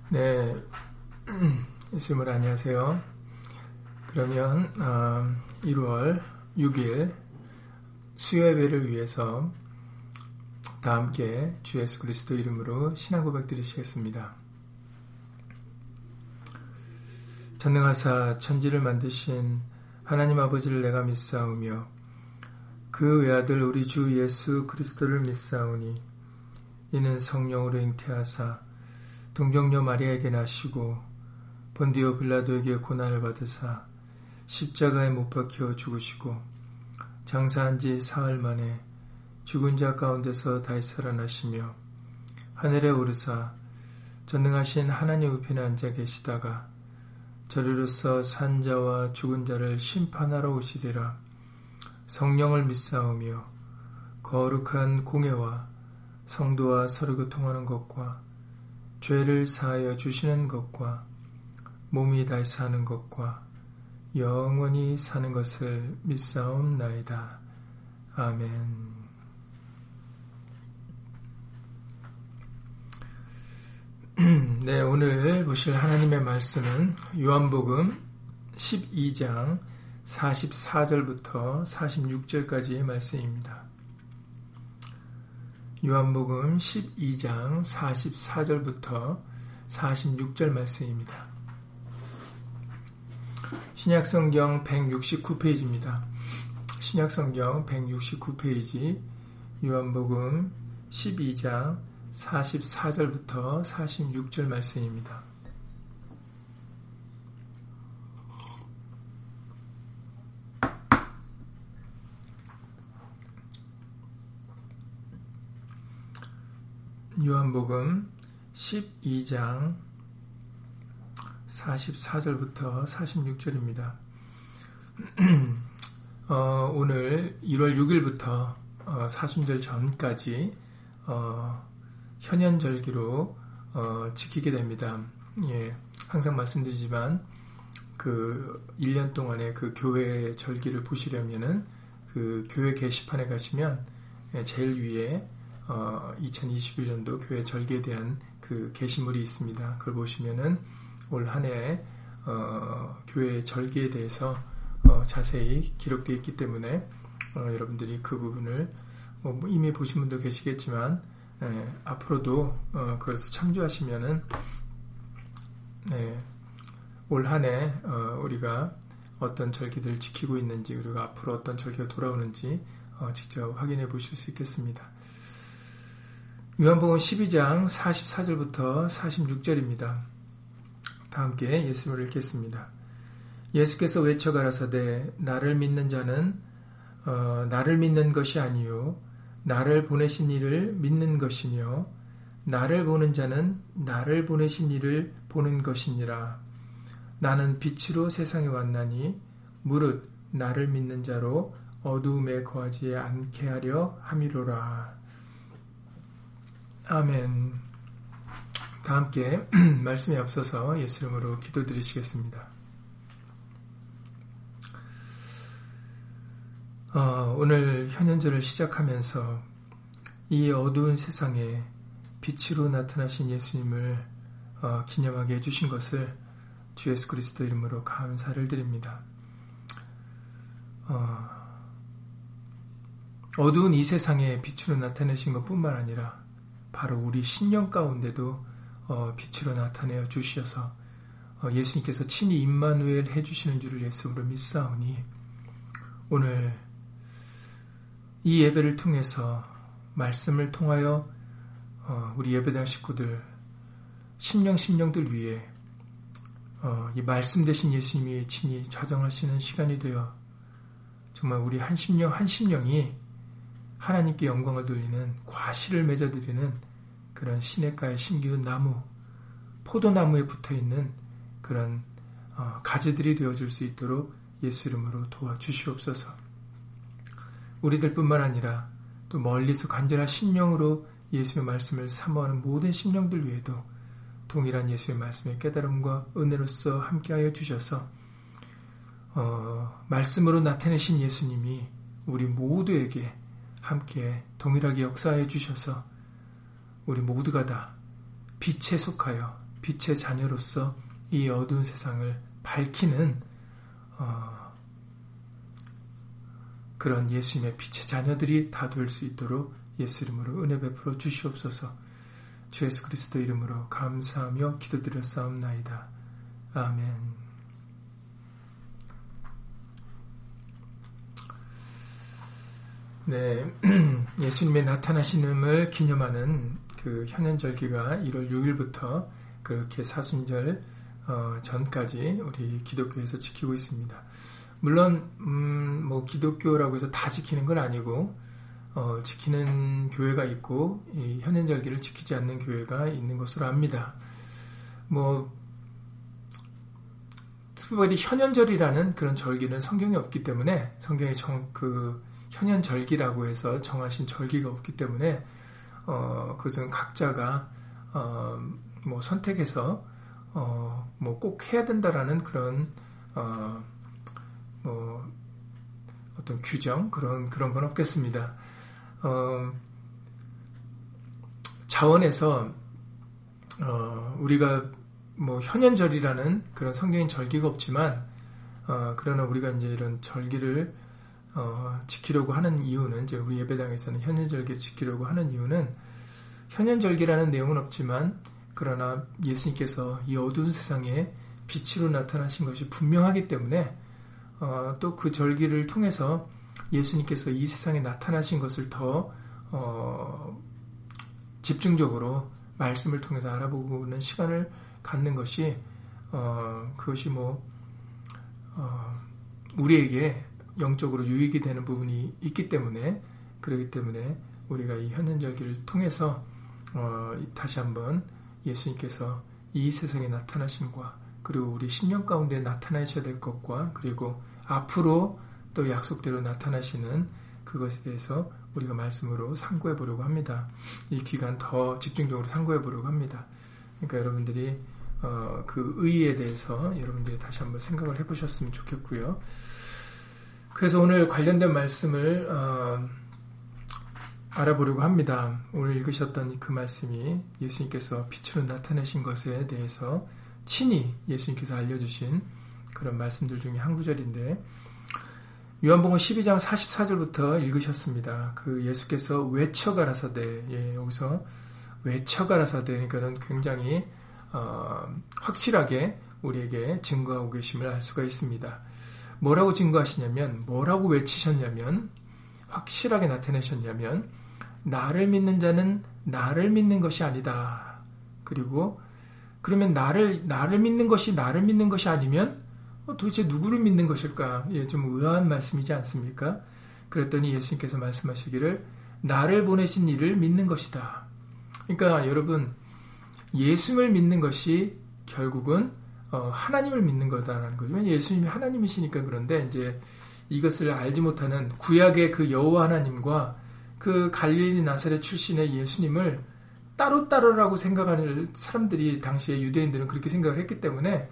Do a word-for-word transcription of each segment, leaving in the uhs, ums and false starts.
네, 예수님을 안녕하세요. 그러면 어, 일월 육일 수요 예배를 위해서 다 함께 주 예수 그리스도 이름으로 신앙 고백 드리시겠습니다. 전능하사 천지를 만드신 하나님 아버지를 내가 믿사오며 그 외아들 우리 주 예수 그리스도를 믿사오니 이는 성령으로 잉태하사 동정녀 마리아에게 나시고 본디오 빌라도에게 고난을 받으사 십자가에 못 박혀 죽으시고 장사한 지 사흘 만에 죽은 자 가운데서 다시 살아나시며 하늘에 오르사 전능하신 하나님 우편에 앉아 계시다가 저리로서 산 자와 죽은 자를 심판하러 오시리라. 성령을 믿사오며 거룩한 공회와 성도와 서로 교통하는 것과 죄를 사하여 주시는 것과 몸이 다시 사는 것과 영원히 사는 것을 믿사옵나이다. 아멘. 네, 오늘 보실 하나님의 말씀은 요한복음 십이 장 사십사 절부터 사십육 절까지의 말씀입니다. 요한복음 십이 장 사십사 절부터 사십육 절 말씀입니다. 신약성경 백육십구 페이지입니다. 신약성경 백육십구 페이지 요한복음 십이 장 사십사 절부터 사십육 절 말씀입니다. 요한복음 십이 장 사십사 절부터 사십육 절입니다. 어, 오늘 일월 육일부터 어, 사순절 전까지 어, 현현절기로 어, 지키게 됩니다. 예, 항상 말씀드리지만 그 일 년 동안의 그 교회 절기를 보시려면은 그 교회 게시판에 가시면 예, 제일 위에 어, 이천이십일 년도 교회 절기에 대한 그 게시물이 있습니다. 그걸 보시면은 올 한 해 어, 교회 절기에 대해서 어, 자세히 기록되어 있기 때문에 어, 여러분들이 그 부분을 뭐 이미 보신 분도 계시겠지만 예, 앞으로도 어, 그것을 참조하시면은 예, 올 한 해 어, 우리가 어떤 절기들을 지키고 있는지 그리고 앞으로 어떤 절기가 돌아오는지 어, 직접 확인해 보실 수 있겠습니다. 요한복음 십이 장 사십사 절부터 사십육 절입니다. 다 함께 예수님을 읽겠습니다. 예수께서 외쳐 가라사대 나를 믿는 자는 어, 나를 믿는 것이 아니요 나를 보내신 이를 믿는 것이며 나를 보는 자는 나를 보내신 이를 보는 것이니라. 나는 빛으로 세상에 왔나니 무릇 나를 믿는 자로 어두움에 거하지 않게 하려 함이로라. 아멘. 다 함께 말씀에 앞서서 예수 이름으로 기도드리시겠습니다. 어, 오늘 현현절을 시작하면서 이 어두운 세상에 빛으로 나타나신 예수님을 어, 기념하게 해주신 것을 주 예수 그리스도 이름으로 감사를 드립니다. 어, 어두운 이 세상에 빛으로 나타내신 것뿐만 아니라 바로 우리 심령 가운데도 어, 빛으로 나타내어 주셔서 어, 예수님께서 친히 임마누엘 해주시는 줄을 예수로 믿사오니 오늘 이 예배를 통해서 말씀을 통하여 어, 우리 예배당 식구들 심령 심령들 위해 어, 이 말씀 되신 예수님이 친히 좌정하시는 시간이 되어 정말 우리 한 심령 한 심령이 하나님께 영광을 돌리는 과실을 맺어드리는 그런 시냇가에 심기운 나무, 포도나무에 붙어있는 그런 어, 가지들이 되어줄 수 있도록 예수 이름으로 도와주시옵소서. 우리들뿐만 아니라 또 멀리서 간절한 심령으로 예수의 말씀을 사모하는 모든 심령들 위에도 동일한 예수의 말씀의 깨달음과 은혜로서 함께하여 주셔서 어, 말씀으로 나타내신 예수님이 우리 모두에게 함께 동일하게 역사해 주셔서 우리 모두가 다 빛에 속하여 빛의 자녀로서 이 어두운 세상을 밝히는 어, 그런 예수님의 빛의 자녀들이 다 될 수 있도록 예수 이름으로 은혜 베풀어 주시옵소서. 주 예수 그리스도 이름으로 감사하며 기도드렸사옵나이다. 아멘. 네, 예수님의 나타나심을 기념하는 그 현현절기가 일월 육일부터 그렇게 사순절 어, 전까지 우리 기독교에서 지키고 있습니다. 물론 음, 뭐 기독교라고 해서 다 지키는 건 아니고 어, 지키는 교회가 있고 이 현현절기를 지키지 않는 교회가 있는 것으로 압니다. 뭐 특별히 현현절이라는 그런 절기는 성경에 없기 때문에 성경에 정, 그 현현절기라고 해서 정하신 절기가 없기 때문에 어, 그것은 각자가 어, 뭐 선택해서 어, 뭐 꼭 해야 된다라는 그런 어, 뭐 어떤 규정 그런 그런 건 없겠습니다. 어, 자원에서 어, 우리가 뭐 현현절이라는 그런 성경인 절기가 없지만 어, 그러나 우리가 이제 이런 절기를 어, 지키려고 하는 이유는 이제 우리 예배당에서는 현현절기를 지키려고 하는 이유는 현현절기라는 내용은 없지만 그러나 예수님께서 이 어두운 세상에 빛으로 나타나신 것이 분명하기 때문에 어, 또 그 절기를 통해서 예수님께서 이 세상에 나타나신 것을 더 어, 집중적으로 말씀을 통해서 알아보는 시간을 갖는 것이 어, 그것이 뭐 어, 우리에게 영적으로 유익이 되는 부분이 있기 때문에 그렇기 때문에 우리가 이 현현절기를 통해서 어, 다시 한번 예수님께서 이 세상에 나타나심과 그리고 우리 심령 가운데 나타나셔야 될 것과 그리고 앞으로 또 약속대로 나타나시는 그것에 대해서 우리가 말씀으로 상고해 보려고 합니다. 이 기간 더 집중적으로 상고해 보려고 합니다. 그러니까 여러분들이 어, 그 의의에 대해서 여러분들이 다시 한번 생각을 해보셨으면 좋겠고요. 그래서 오늘 관련된 말씀을 어, 알아보려고 합니다. 오늘 읽으셨던 그 말씀이 예수님께서 빛으로 나타내신 것에 대해서 친히 예수님께서 알려주신 그런 말씀들 중에 한 구절인데 요한복음 십이장 사십사절부터 읽으셨습니다. 그 예수께서 외쳐가라사대 예, 여기서 외쳐가라사대 그러니까는 굉장히 어, 확실하게 우리에게 증거하고 계심을 알 수가 있습니다. 뭐라고 증거하시냐면 뭐라고 외치셨냐면 확실하게 나타내셨냐면 나를 믿는 자는 나를 믿는 것이 아니다. 그리고 그러면 나를 나를 믿는 것이 나를 믿는 것이 아니면 어, 도대체 누구를 믿는 것일까? 예, 좀 의아한 말씀이지 않습니까? 그랬더니 예수님께서 말씀하시기를 나를 보내신 이를 믿는 것이다. 그러니까 여러분 예수님을 믿는 것이 결국은 어, 하나님을 믿는 거다라는 거죠. 예수님이 하나님이시니까 그런데 이제 이것을 알지 못하는 구약의 그 여호와 하나님과 그 갈릴리 나사렛 출신의 예수님을 따로따로라고 생각하는 사람들이 당시에 유대인들은 그렇게 생각을 했기 때문에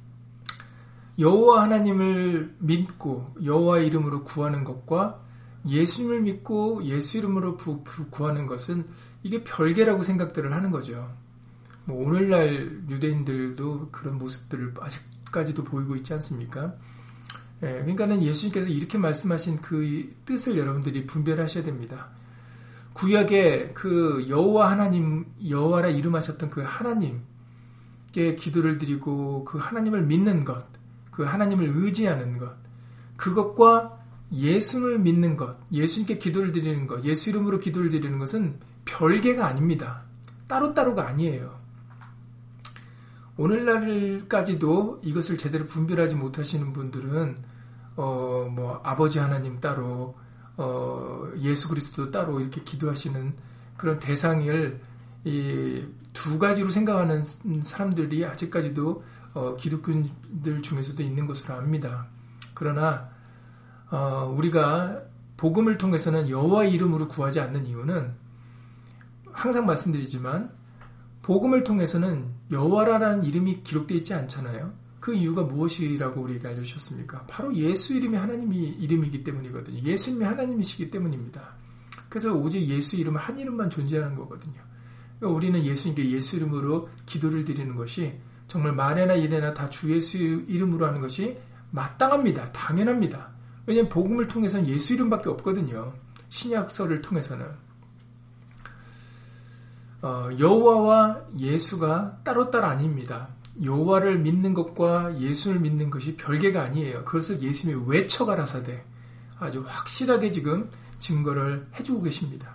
여호와 하나님을 믿고 여호와 이름으로 구하는 것과 예수님을 믿고 예수 이름으로 구, 구하는 것은 이게 별개라고 생각들을 하는 거죠. 뭐 오늘날 유대인들도 그런 모습들을 아직까지도 보이고 있지 않습니까? 예, 그러니까는 예수님께서 이렇게 말씀하신 그 뜻을 여러분들이 분별하셔야 됩니다. 구약의 그 여호와 하나님, 여호와라 이름하셨던 그 하나님께 기도를 드리고 그 하나님을 믿는 것, 그 하나님을 의지하는 것, 그것과 예수를 믿는 것, 예수님께 기도를 드리는 것, 예수 이름으로 기도를 드리는 것은 별개가 아닙니다. 따로따로가 아니에요. 오늘날까지도 이것을 제대로 분별하지 못하시는 분들은 어, 뭐 아버지 하나님 따로 어, 예수 그리스도 따로 이렇게 기도하시는 그런 대상을 이 두 가지로 생각하는 사람들이 아직까지도 어, 기독교인들 중에서도 있는 것으로 압니다. 그러나 어, 우리가 복음을 통해서는 여호와 이름으로 구하지 않는 이유는 항상 말씀드리지만 복음을 통해서는 여호와라는 이름이 기록되어 있지 않잖아요. 그 이유가 무엇이라고 우리에게 알려주셨습니까? 바로 예수 이름이 하나님이 이름이기 때문이거든요. 예수님이 하나님이시기 때문입니다. 그래서 오직 예수 이름 한 이름만 존재하는 거거든요. 우리는 예수님께 예수 이름으로 기도를 드리는 것이 정말 만에나 이래나 다 주 예수 이름으로 하는 것이 마땅합니다. 당연합니다. 왜냐하면 복음을 통해서는 예수 이름밖에 없거든요. 신약서를 통해서는. 어, 여호와와 예수가 따로따로 아닙니다. 여호와를 믿는 것과 예수를 믿는 것이 별개가 아니에요. 그것을 예수님이 외쳐가라사대 아주 확실하게 지금 증거를 해주고 계십니다.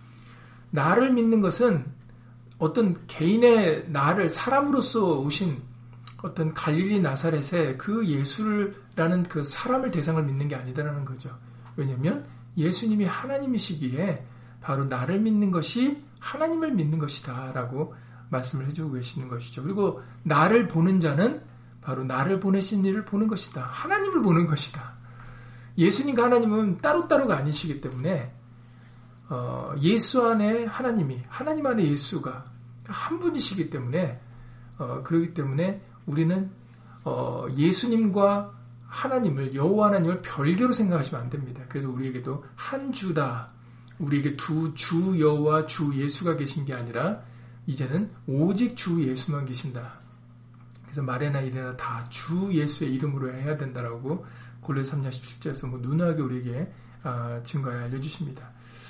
나를 믿는 것은 어떤 개인의 나를 사람으로서 오신 어떤 갈릴리 나사렛의 그 예수라는 그 사람을 대상을 믿는 게 아니다라는 거죠. 왜냐하면 예수님이 하나님이시기에 바로 나를 믿는 것이 하나님을 믿는 것이다 라고 말씀을 해주고 계시는 것이죠. 그리고 나를 보는 자는 바로 나를 보내신 이를 보는 것이다. 하나님을 보는 것이다. 예수님과 하나님은 따로따로가 아니시기 때문에 어, 예수 안에 하나님이, 하나님 안에 예수가 한 분이시기 때문에 어, 그렇기 때문에 우리는 어, 예수님과 하나님을, 여호와 하나님을 별개로 생각하시면 안 됩니다. 그래서 우리에게도 한 주다. 우리에게 두 주 여호와 주 예수가 계신 게 아니라 이제는 오직 주 예수만 계신다. 그래서 말에나 이래나 다 주 예수의 이름으로 해야 된다라고 골로새 삼 장 십칠 절에서 뭐 누누하게 우리에게 아, 증거해 알려주십니다.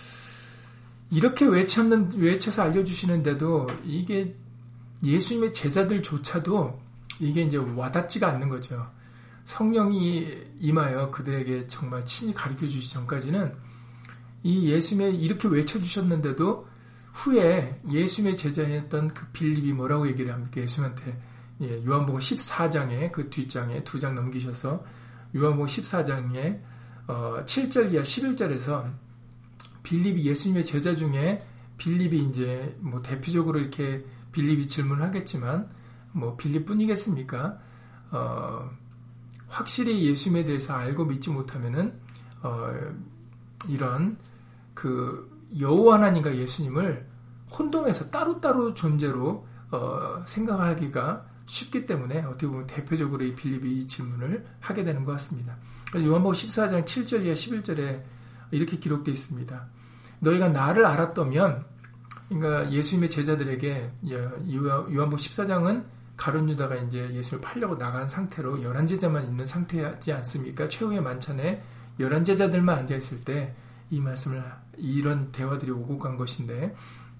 이렇게 외쳤는, 외쳐서 알려주시는데도 이게 예수님의 제자들조차도 이게 이제 와닿지가 않는 거죠. 성령이 임하여 그들에게 정말 친히 가르쳐 주시기 전까지는 이 예수님의 이렇게 외쳐주셨는데도 후에 예수님의 제자였던 그 빌립이 뭐라고 얘기를 합니까? 예수님한테 예, 요한복음 십사 장에 그 뒷장에 두 장 넘기셔서 요한복음 십사 장에 어, 칠 절 이하 십일 절에서 빌립이 예수님의 제자 중에 빌립이 이제 뭐 대표적으로 이렇게 빌립이 질문을 하겠지만 뭐 빌립뿐이겠습니까? 어, 확실히 예수님에 대해서 알고 믿지 못하면은 어, 이런 그 여호와 하나님과 예수님을 혼동해서 따로따로 존재로 어, 생각하기가 쉽기 때문에 어떻게 보면 대표적으로 이 빌립이 이 질문을 하게 되는 것 같습니다. 요한복음 십사 장 칠 절 이하 십일 절에 이렇게 기록되어 있습니다. 너희가 나를 알았다면, 그러니까 예수님의 제자들에게 요한복음 십사 장은 가룟 유다가 이제 예수를 팔려고 나간 상태로 열한 제자만 있는 상태지 않습니까? 최후의 만찬에 열한 제자들만 앉아 있을 때 이 말씀을 이런 대화들이 오고 간 것인데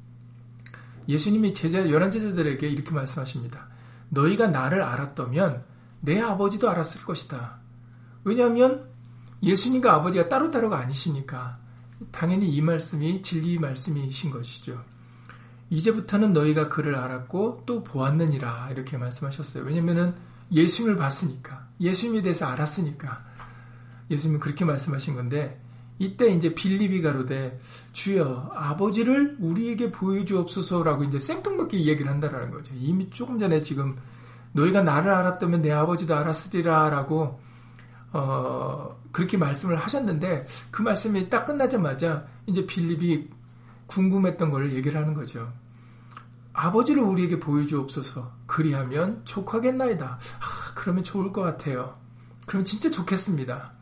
예수님이 제자 열한 제자들에게 이렇게 말씀하십니다. 너희가 나를 알았다면 내 아버지도 알았을 것이다. 왜냐하면 예수님과 아버지가 따로따로가 아니시니까 당연히 이 말씀이 진리 말씀이신 것이죠. 이제부터는 너희가 그를 알았고 또 보았느니라 이렇게 말씀하셨어요. 왜냐하면 예수님을 봤으니까, 예수님에 대해서 알았으니까 예수님은 그렇게 말씀하신 건데 이때 이제 빌립이 가로되 주여 아버지를 우리에게 보여주옵소서라고 이제 생뚱맞게 이야기를 한다라는 거죠. 이미 조금 전에 지금 너희가 나를 알았다면 내 아버지도 알았으리라라고 어, 그렇게 말씀을 하셨는데 그 말씀이 딱 끝나자마자 이제 빌립이 궁금했던 걸 얘기를 하는 거죠. 아버지를 우리에게 보여주옵소서. 그리하면 족하겠나이다. 아, 그러면 좋을 것 같아요. 그러면 진짜 좋겠습니다.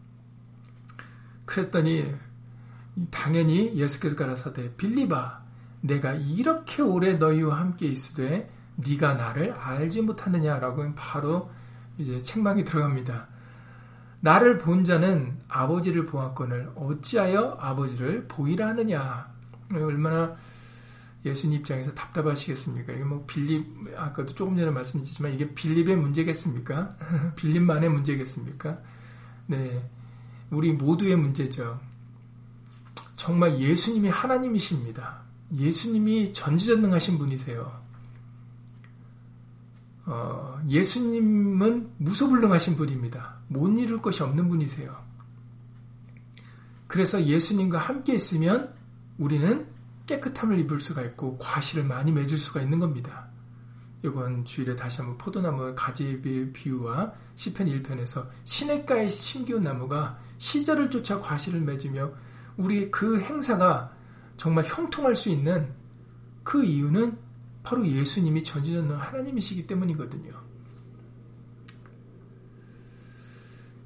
그랬더니 당연히 예수께서 가라사대 빌립아 내가 이렇게 오래 너희와 함께 있으되 네가 나를 알지 못하느냐라고 바로 이제 책망이 들어갑니다. 나를 본 자는 아버지를 보았거늘 어찌하여 아버지를 보이라 하느냐. 얼마나 예수님 입장에서 답답하시겠습니까? 이게 뭐 빌립, 아까도 조금 전에 말씀드렸지만 이게 빌립의 문제겠습니까? 빌립만의 문제겠습니까? 네. 우리 모두의 문제죠. 정말 예수님이 하나님이십니다. 예수님이 전지전능하신 분이세요. 어, 예수님은 무소불능하신 분입니다. 못 이룰 것이 없는 분이세요. 그래서 예수님과 함께 있으면 우리는 깨끗함을 입을 수가 있고 과실을 많이 맺을 수가 있는 겁니다. 이번 주일에 다시 한번 포도나무 가지 비유와 시편 일 편에서 시냇가에 심기운 나무가 시절을 쫓아 과실을 맺으며 우리 그 행사가 정말 형통할 수 있는 그 이유는 바로 예수님이 전지전능 하나님이시기 때문이거든요.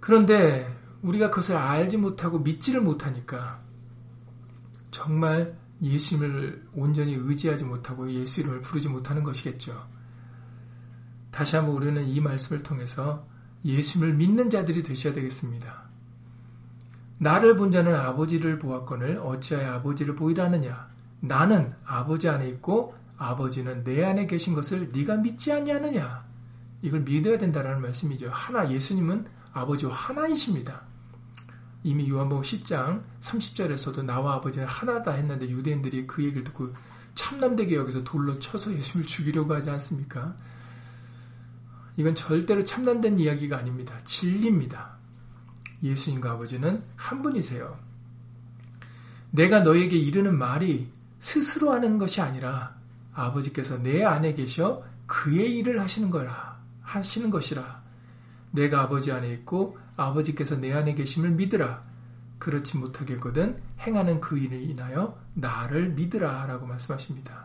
그런데 우리가 그것을 알지 못하고 믿지를 못하니까 정말 예수님을 온전히 의지하지 못하고 예수 이름을 부르지 못하는 것이겠죠. 다시 한번 우리는 이 말씀을 통해서 예수님을 믿는 자들이 되셔야 되겠습니다. 나를 본 자는 아버지를 보았거늘 어찌하여 아버지를 보이라 하느냐. 나는 아버지 안에 있고 아버지는 내 안에 계신 것을 네가 믿지 아니하느냐. 이걸 믿어야 된다는 말씀이죠. 하나, 예수님은 아버지와 하나이십니다. 이미 요한복음 십 장 삼십 절에서도 나와 아버지는 하나다 했는데 유대인들이 그 얘기를 듣고 참남되게 여기서 돌로 쳐서 예수님을 죽이려고 하지 않습니까? 이건 절대로 참남된 이야기가 아닙니다. 진리입니다. 예수님과 아버지는 한 분이세요. 내가 너에게 이르는 말이 스스로 하는 것이 아니라 아버지께서 내 안에 계셔 그의 일을 하시는 거라 하시는 것이라. 내가 아버지 안에 있고 아버지께서 내 안에 계심을 믿으라. 그렇지 못하겠거든 행하는 그 일을 인하여 나를 믿으라 라고 말씀하십니다.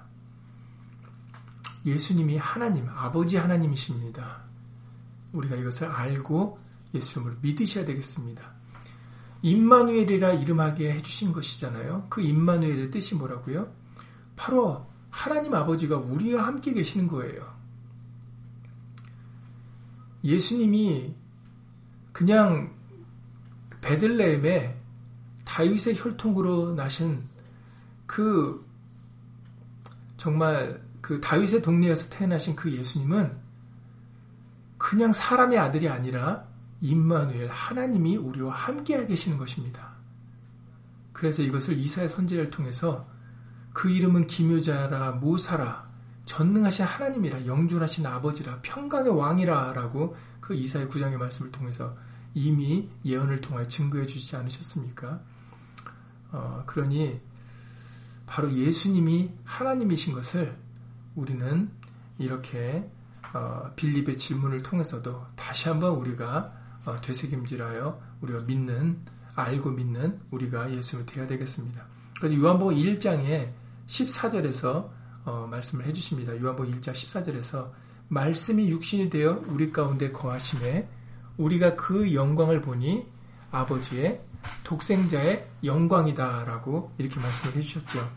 예수님이 하나님, 아버지 하나님이십니다. 우리가 이것을 알고 예수님을 믿으셔야 되겠습니다. 임마누엘이라 이름하게 해주신 것이잖아요. 그 임마누엘의 뜻이 뭐라고요? 바로 하나님 아버지가 우리와 함께 계시는 거예요. 예수님이 그냥 베들레헴에 다윗의 혈통으로 나신 그 정말 그 다윗의 동네에서 태어나신 그 예수님은 그냥 사람의 아들이 아니라 임마누엘 하나님이 우리와 함께 계시는 것입니다. 그래서 이것을 이사야 선지자를 통해서 그 이름은 기묘자라 모사라 전능하신 하나님이라 영존하신 아버지라 평강의 왕이라 라고 그 이사야 구 장의 말씀을 통해서 이미 예언을 통하여 증거해 주시지 않으셨습니까? 어, 그러니 바로 예수님이 하나님이신 것을 우리는 이렇게 어, 빌립의 질문을 통해서도 다시 한번 우리가 어, 되새김질하여 우리가 믿는, 알고 믿는 우리가 예수님이 되어야 되겠습니다. 그래서 요한복음 일 장에 십사 절에서 어, 말씀을 해주십니다. 요한복음 일 장 십사 절에서 말씀이 육신이 되어 우리 가운데 거하심에 우리가 그 영광을 보니 아버지의 독생자의 영광이다 라고 이렇게 말씀을 해주셨죠.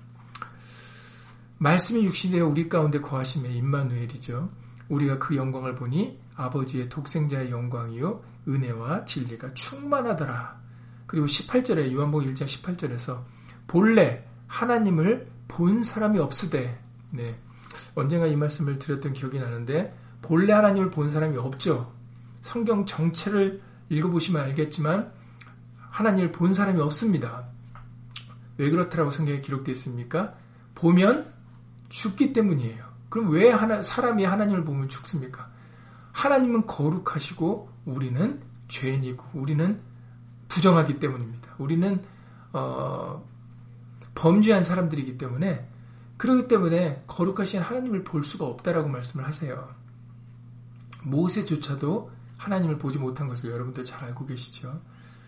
말씀이 육신이 되어 우리 가운데 거하심에 임마누엘이죠. 우리가 그 영광을 보니 아버지의 독생자의 영광이요 은혜와 진리가 충만하더라. 그리고 십팔 절에 요한복음 일 장 십팔 절에서 본래 하나님을 본 사람이 없으되, 네, 언젠가 이 말씀을 드렸던 기억이 나는데 본래 하나님을 본 사람이 없죠. 성경 전체를 읽어보시면 알겠지만 하나님을 본 사람이 없습니다. 왜 그렇다라고 성경에 기록되어 있습니까? 보면 죽기 때문이에요. 그럼 왜 하나, 사람이 하나님을 보면 죽습니까? 하나님은 거룩하시고 우리는 죄인이고 우리는 부정하기 때문입니다. 우리는 어, 범죄한 사람들이기 때문에 그렇기 때문에 거룩하신 하나님을 볼 수가 없다라고 말씀을 하세요. 모세조차도 하나님을 보지 못한 것을 여러분들 잘 알고 계시죠.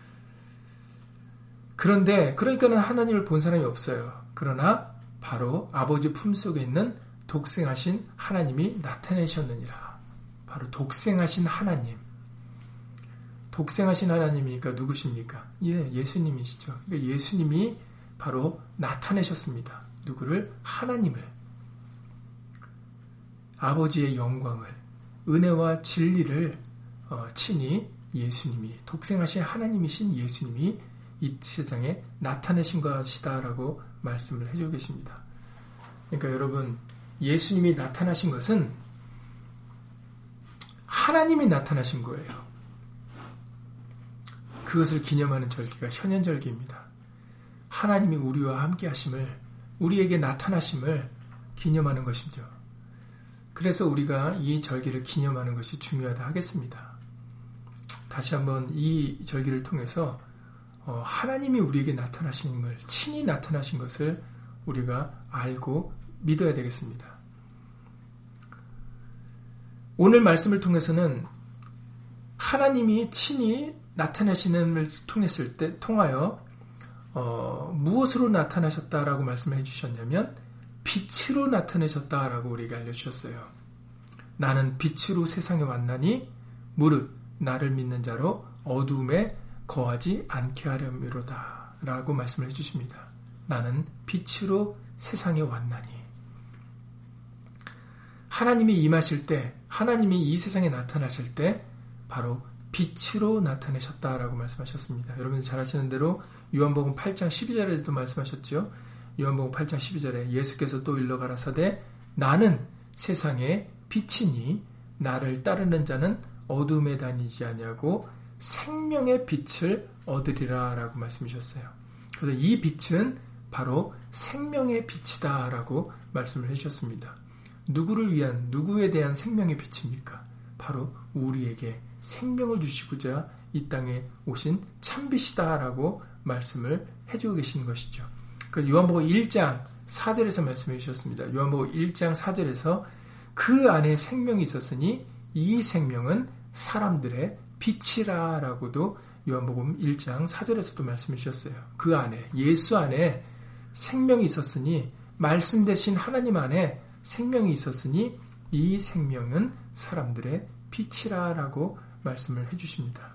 그런데 그러니까는 하나님을 본 사람이 없어요. 그러나 바로 아버지 품속에 있는 독생하신 하나님이 나타내셨느니라. 바로 독생하신 하나님. 독생하신 하나님이니까 누구십니까? 예, 예수님이시죠. 그러니까 예수님이 바로 나타내셨습니다. 누구를? 하나님을. 아버지의 영광을, 은혜와 진리를 어, 친히 예수님이, 독생하신 하나님이신 예수님이 이 세상에 나타내신 것이다라고 말씀을 해주고 계십니다. 그러니까 여러분, 예수님이 나타나신 것은 하나님이 나타나신 거예요. 그것을 기념하는 절기가 현현절기입니다. 하나님이 우리와 함께 하심을, 우리에게 나타나심을 기념하는 것이죠. 그래서 우리가 이 절기를 기념하는 것이 중요하다 하겠습니다. 다시 한번 이 절기를 통해서 어, 하나님이 우리에게 나타나심을, 친히 나타나신 것을 우리가 알고 믿어야 되겠습니다. 오늘 말씀을 통해서는 하나님이 친히 나타나시는을 통했을 때, 통하여 어, 무엇으로 나타나셨다라고 말씀을 해주셨냐면 빛으로 나타내셨다라고 우리에게 알려주셨어요. 나는 빛으로 세상에 왔나니 무릇 나를 믿는 자로 어두움에 거하지 않게 하려미로다 라고 말씀을 해주십니다. 나는 빛으로 세상에 왔나니. 하나님이 임하실 때, 하나님이 이 세상에 나타나실 때 바로 빛으로 나타내셨다라고 말씀하셨습니다. 여러분 잘 아시는 대로 요한복음 팔 장 십이 절에도 말씀하셨죠. 요한복음 팔 장 십이 절에 예수께서 또 일러 가라사대 나는 세상의 빛이니 나를 따르는 자는 어둠에 다니지 아니하고 생명의 빛을 얻으리라 라고 말씀하셨어요. 그래서 이 빛은 바로 생명의 빛이다 라고 말씀을 해주셨습니다. 누구를 위한, 누구에 대한 생명의 빛입니까? 바로 우리에게 생명을 주시고자 이 땅에 오신 참빛이다 라고 말씀을 해주고 계신 것이죠. 그래서 요한복음 일 장 사 절에서 말씀해 주셨습니다. 요한복음 일 장 사 절에서 그 안에 생명이 있었으니 이 생명은 사람들의 빛이라 라고도 요한복음 일 장 사 절에서도 말씀해 주셨어요. 그 안에, 예수 안에 생명이 있었으니, 말씀 대신 하나님 안에 생명이 있었으니 이 생명은 사람들의 빛이라 라고 말씀을 해주십니다.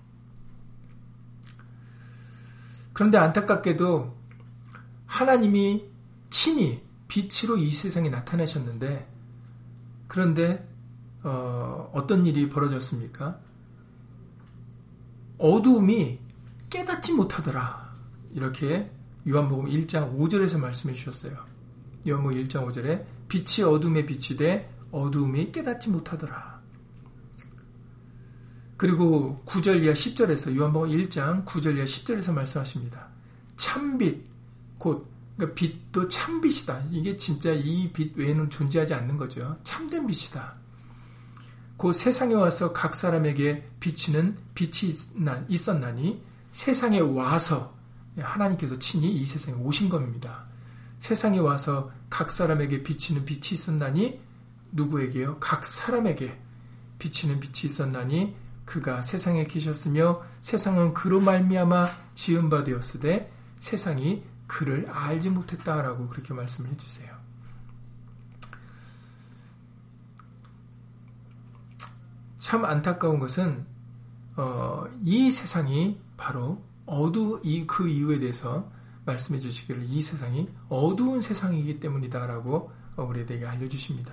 그런데 안타깝게도 하나님이 친히 빛으로 이 세상에 나타나셨는데, 그런데 어, 어떤 일이 벌어졌습니까? 어두움이 깨닫지 못하더라. 이렇게 요한복음 일 장 오 절에서 말씀해 주셨어요. 요한복음 일 장 오 절에 빛이 어둠에 비추되 어두움이 깨닫지 못하더라. 그리고 구 절 이하 십 절에서 요한복음 일 장 구 절 이하 십 절에서 말씀하십니다. 참빛, 곧 그러니까 빛도 참빛이다. 이게 진짜 이 빛 외에는 존재하지 않는 거죠. 참된 빛이다. 곧 세상에 와서 각 사람에게 비치는 빛이 있었나니 세상에 와서 하나님께서 친히 이 세상에 오신 겁니다. 세상에 와서 각 사람에게 비치는 빛이 있었나니 누구에게요? 각 사람에게 비치는 빛이 있었나니 그가 세상에 계셨으며 세상은 그로 말미암아 지은 바 되었으되 세상이 그를 알지 못했다라고 그렇게 말씀을 해주세요. 참 안타까운 것은 어, 이 세상이 바로 어두 이 그 이유에 대해서 말씀해 주시기를 이 세상이 어두운 세상이기 때문이다라고 우리에게 알려주십니다.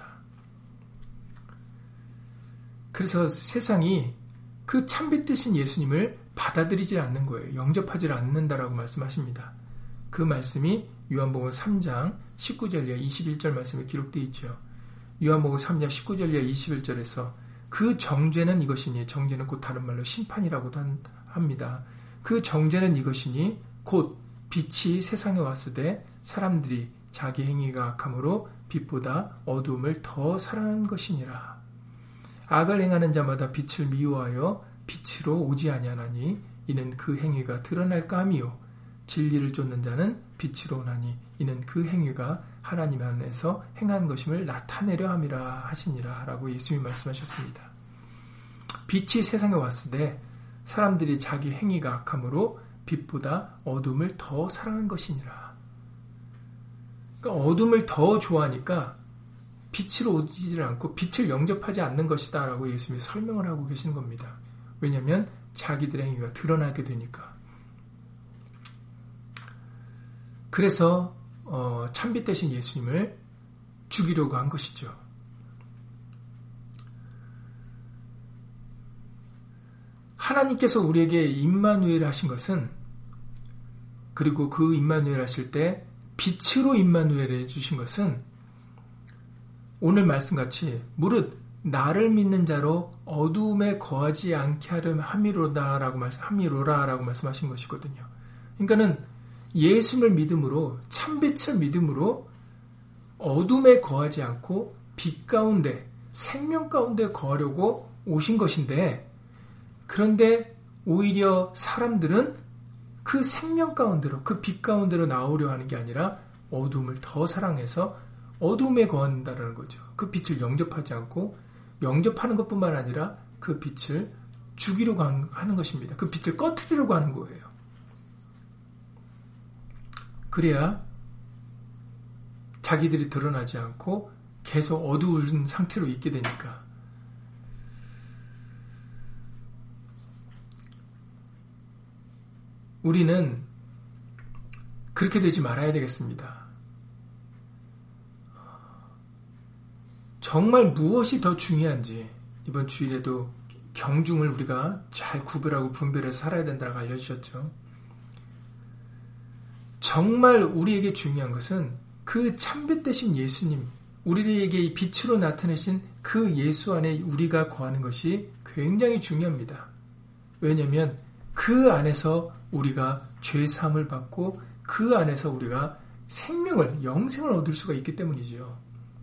그래서 세상이 그 참빛 되신 예수님을 받아들이지 않는 거예요. 영접하지 않는다라고 말씀하십니다. 그 말씀이 요한복음 삼 장 십구 절 이하 이십일 절 말씀에 기록되어 있죠. 요한복음 삼 장 십구 절 이하 이십일 절에서 그 정죄는 이것이니, 정죄는 곧 다른 말로 심판이라고도 합니다. 그 정죄는 이것이니 곧 빛이 세상에 왔으되 사람들이 자기 행위가 악함으로 빛보다 어두움을 더 사랑한 것이니라. 악을 행하는 자마다 빛을 미워하여 빛으로 오지 아니하나니 이는 그 행위가 드러날까 함이요 진리를 쫓는 자는 빛으로 오나니 이는 그 행위가 하나님 안에서 행한 것임을 나타내려 함이라 하시니라 라고 예수님이 말씀하셨습니다. 빛이 세상에 왔을 때 사람들이 자기 행위가 악함으로 빛보다 어둠을 더 사랑한 것이니라. 그러니까 어둠을 더 좋아하니까 빛으로 오지를 않고 빛을 영접하지 않는 것이다 라고 예수님이 설명을 하고 계시는 겁니다. 왜냐하면 자기들의 행위가 드러나게 되니까. 그래서 어, 참빛 대신 예수님을 죽이려고 한 것이죠. 하나님께서 우리에게 임마누엘 하신 것은, 그리고 그 임마누엘 하실 때 빛으로 임마누엘 해주신 것은 오늘 말씀같이 무릇 나를 믿는 자로 어두움에 거하지 않게 하려 함이로다라고 말씀, 함이로라라고 말씀하신 것이거든요. 그러니까는 예수를 믿음으로, 참빛을 믿음으로 어둠에 거하지 않고 빛 가운데, 생명 가운데 거하려고 오신 것인데, 그런데 오히려 사람들은 그 생명 가운데로, 그 빛 가운데로 나오려 하는 게 아니라 어둠을 더 사랑해서 어둠에 거한다는 거죠. 그 빛을 영접하지 않고, 영접하는 것뿐만 아니라 그 빛을 죽이려고 하는 것입니다. 그 빛을 꺼트리려고 하는 거예요. 그래야 자기들이 드러나지 않고 계속 어두운 상태로 있게 되니까. 우리는 그렇게 되지 말아야 되겠습니다. 정말 무엇이 더 중요한지 이번 주일에도 경중을 우리가 잘 구별하고 분별해서 살아야 된다고 알려주셨죠. 정말 우리에게 중요한 것은 그 참빛 되신 예수님, 우리에게 이 빛으로 나타내신 그 예수 안에 우리가 거하는 것이 굉장히 중요합니다. 왜냐하면 그 안에서 우리가 죄사함을 받고 그 안에서 우리가 생명을, 영생을 얻을 수가 있기 때문이죠.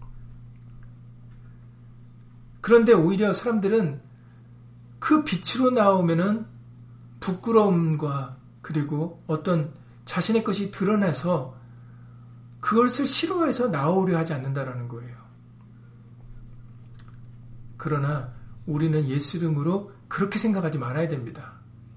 그런데 오히려 사람들은 그 빛으로 나오면은 부끄러움과 그리고 어떤 자신의 것이 드러나서 그것을 싫어해서 나오려 하지 않는다라는 거예요. 그러나 우리는 예수 이름으로 그렇게 생각하지 말아야 됩니다.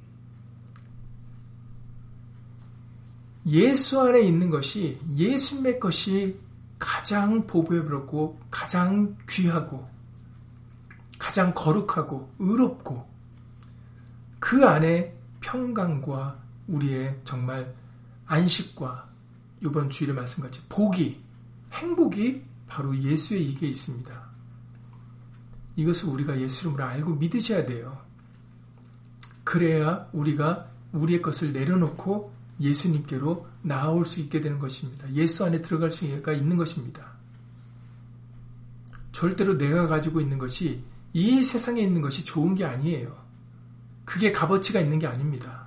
예수 안에 있는 것이, 예수님의 것이 가장 보배롭고 가장 귀하고 가장 거룩하고 의롭고 그 안에 평강과 우리의 정말 안식과 이번 주일의 말씀같이 복이, 행복이 바로 예수의 이게 있습니다. 이것을 우리가 예수 이름으로 알고 믿으셔야 돼요. 그래야 우리가 우리의 것을 내려놓고 예수님께로 나아올 수 있게 되는 것입니다. 예수 안에 들어갈 수가 있는 것입니다. 절대로 내가 가지고 있는 것이 이 세상에 있는 것이 좋은 게 아니에요. 그게 값어치가 있는 게 아닙니다.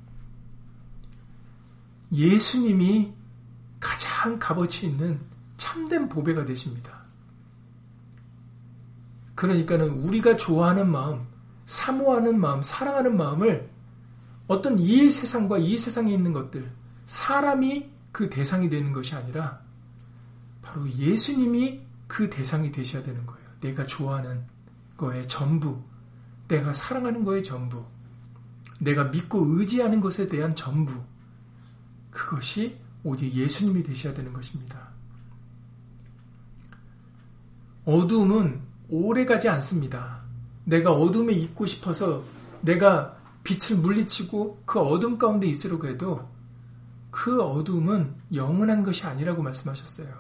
예수님이 가장 값어치 있는 참된 보배가 되십니다. 그러니까는 우리가 좋아하는 마음, 사모하는 마음, 사랑하는 마음을 어떤 이 세상과 이 세상에 있는 것들, 사람이 그 대상이 되는 것이 아니라 바로 예수님이 그 대상이 되셔야 되는 거예요. 내가 좋아하는 거의 전부, 내가 사랑하는 거의 전부, 내가 믿고 의지하는 것에 대한 전부, 그것이 오직 예수님이 되셔야 되는 것입니다. 어두움은 오래가지 않습니다. 내가 어둠에 있고 싶어서 내가 빛을 물리치고 그 어둠 가운데 있으려고 해도 그 어둠은 영원한 것이 아니라고 말씀하셨어요.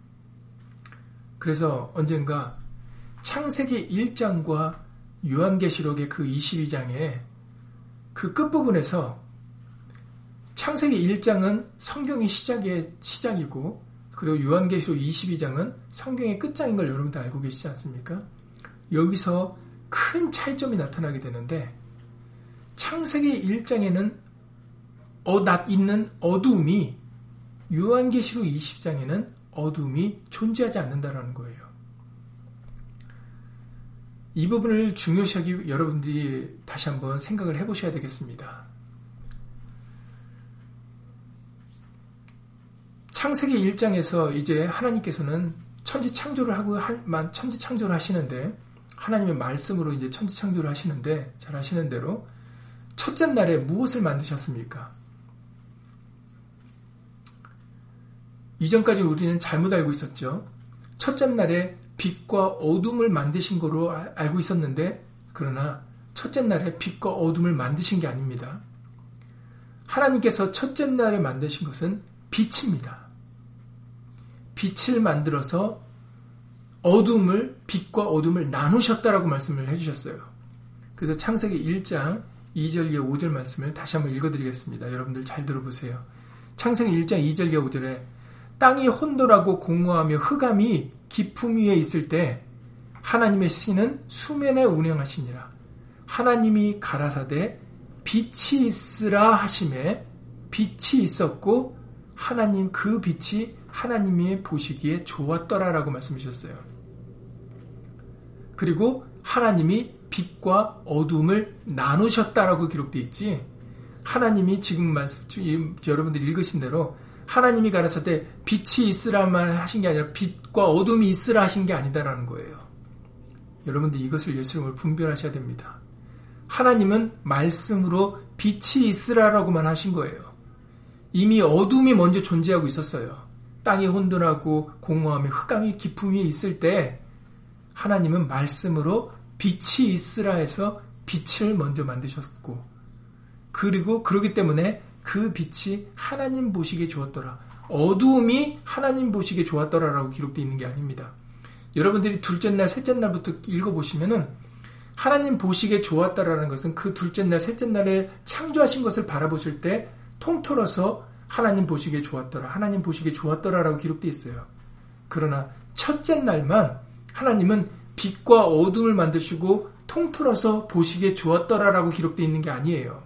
그래서 언젠가 창세기 일 장과 요한계시록의 그 이십이 장의 그 끝부분에서 창세기 일 장은 성경의 시작의 시작이고 그리고 요한계시록 이십이 장은 성경의 끝장인 걸 여러분들 알고 계시지 않습니까? 여기서 큰 차이점이 나타나게 되는데 창세기 일 장에는 어, 있는 어두움이 요한계시록 이십 장에는 어두움이 존재하지 않는다는 거예요. 이 부분을 중요시하기 여러분들이 다시 한번 생각을 해보셔야 되겠습니다. 창세기 일 장에서 이제 하나님께서는 천지 창조를 하고 천지 창조를 하시는데 하나님의 말씀으로 이제 천지 창조를 하시는데 잘 아시는 대로 첫째 날에 무엇을 만드셨습니까? 이전까지 우리는 잘못 알고 있었죠. 첫째 날에 빛과 어둠을 만드신 거로 알고 있었는데 그러나 첫째 날에 빛과 어둠을 만드신 게 아닙니다. 하나님께서 첫째 날에 만드신 것은 빛입니다. 빛을 만들어서 어둠을, 빛과 어둠을 나누셨다라고 말씀을 해주셨어요. 그래서 창세기 일 장 이 절 이하 오 절 말씀을 다시 한번 읽어드리겠습니다. 여러분들 잘 들어보세요. 창세기 일 장 이 절 이하 오 절에 땅이 혼돈하고 공허하며 흑암이 깊음 위에 있을 때 하나님의 신은 수면에 운행하시니라. 하나님이 가라사대 빛이 있으라 하심에 빛이 있었고 하나님 그 빛이 하나님이 보시기에 좋았더라라고 말씀해 주셨어요. 그리고 하나님이 빛과 어둠을 나누셨다라고 기록되어 있지 하나님이 지금 말씀, 여러분들이 읽으신 대로 하나님이 가라사대 빛이 있으라만 하신 게 아니라 빛과 어둠이 있으라 하신 게 아니다라는 거예요. 여러분들 이것을 예수 이름으로 분별하셔야 됩니다. 하나님은 말씀으로 빛이 있으라라고만 하신 거예요. 이미 어둠이 먼저 존재하고 있었어요. 땅이 혼돈하고 공허하며 흑암이 깊음 위에 있을 때 하나님은 말씀으로 빛이 있으라 해서 빛을 먼저 만드셨고 그리고 그러기 때문에 그 빛이 하나님 보시기에 좋았더라. 어두움이 하나님 보시기에 좋았더라라고 기록되어 있는 게 아닙니다. 여러분들이 둘째 날, 셋째 날부터 읽어보시면은 하나님 보시기에 좋았다라는 것은 그 둘째 날, 셋째 날에 창조하신 것을 바라보실 때 통틀어서 하나님 보시기에 좋았더라, 하나님 보시기에 좋았더라라고 기록되어 있어요. 그러나 첫째 날만 하나님은 빛과 어둠을 만드시고 통틀어서 보시기에 좋았더라라고 기록되어 있는 게 아니에요.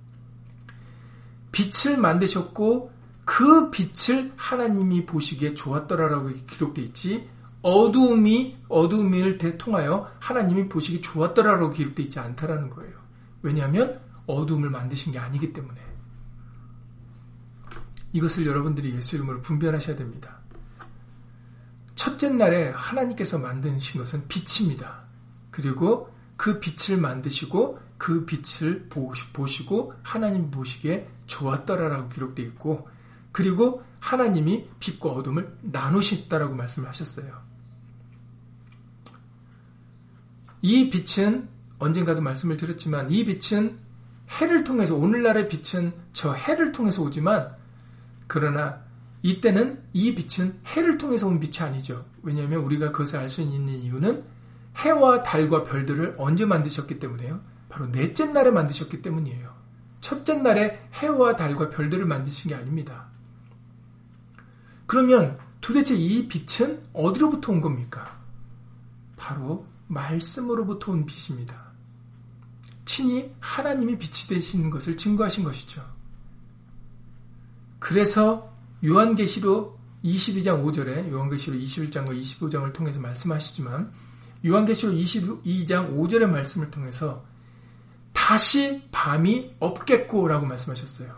빛을 만드셨고 그 빛을 하나님이 보시기에 좋았더라라고 기록되어 있지, 어두움이 어두움을 통하여 하나님이 보시기 좋았더라라고 기록되어 있지 않다라는 거예요. 왜냐하면 어두움을 만드신 게 아니기 때문에. 이것을 여러분들이 예수 이름으로 분별하셔야 됩니다. 첫째 날에 하나님께서 만드신 것은 빛입니다. 그리고 그 빛을 만드시고 그 빛을 보시고 하나님 보시기에 좋았더라라고 기록되어 있고, 그리고 하나님이 빛과 어둠을 나누셨다라고 말씀을 하셨어요. 이 빛은 언젠가도 말씀을 드렸지만 이 빛은 해를 통해서, 오늘날의 빛은 저 해를 통해서 오지만, 그러나 이때는 이 빛은 해를 통해서 온 빛이 아니죠. 왜냐하면 우리가 그것을 알 수 있는 이유는 해와 달과 별들을 언제 만드셨기 때문에요. 바로 넷째 날에 만드셨기 때문이에요. 첫째 날에 해와 달과 별들을 만드신 게 아닙니다. 그러면 도대체 이 빛은 어디로부터 온 겁니까? 바로 말씀으로부터 온 빛입니다. 친히 하나님이 빛이 되시는 것을 증거하신 것이죠. 그래서 요한계시록 이십이 장 오 절에, 요한계시록 이십일 장과 이십오 장을 통해서 말씀하시지만, 요한계시록 이십이 장 오 절의 말씀을 통해서 다시 밤이 없겠고 라고 말씀하셨어요.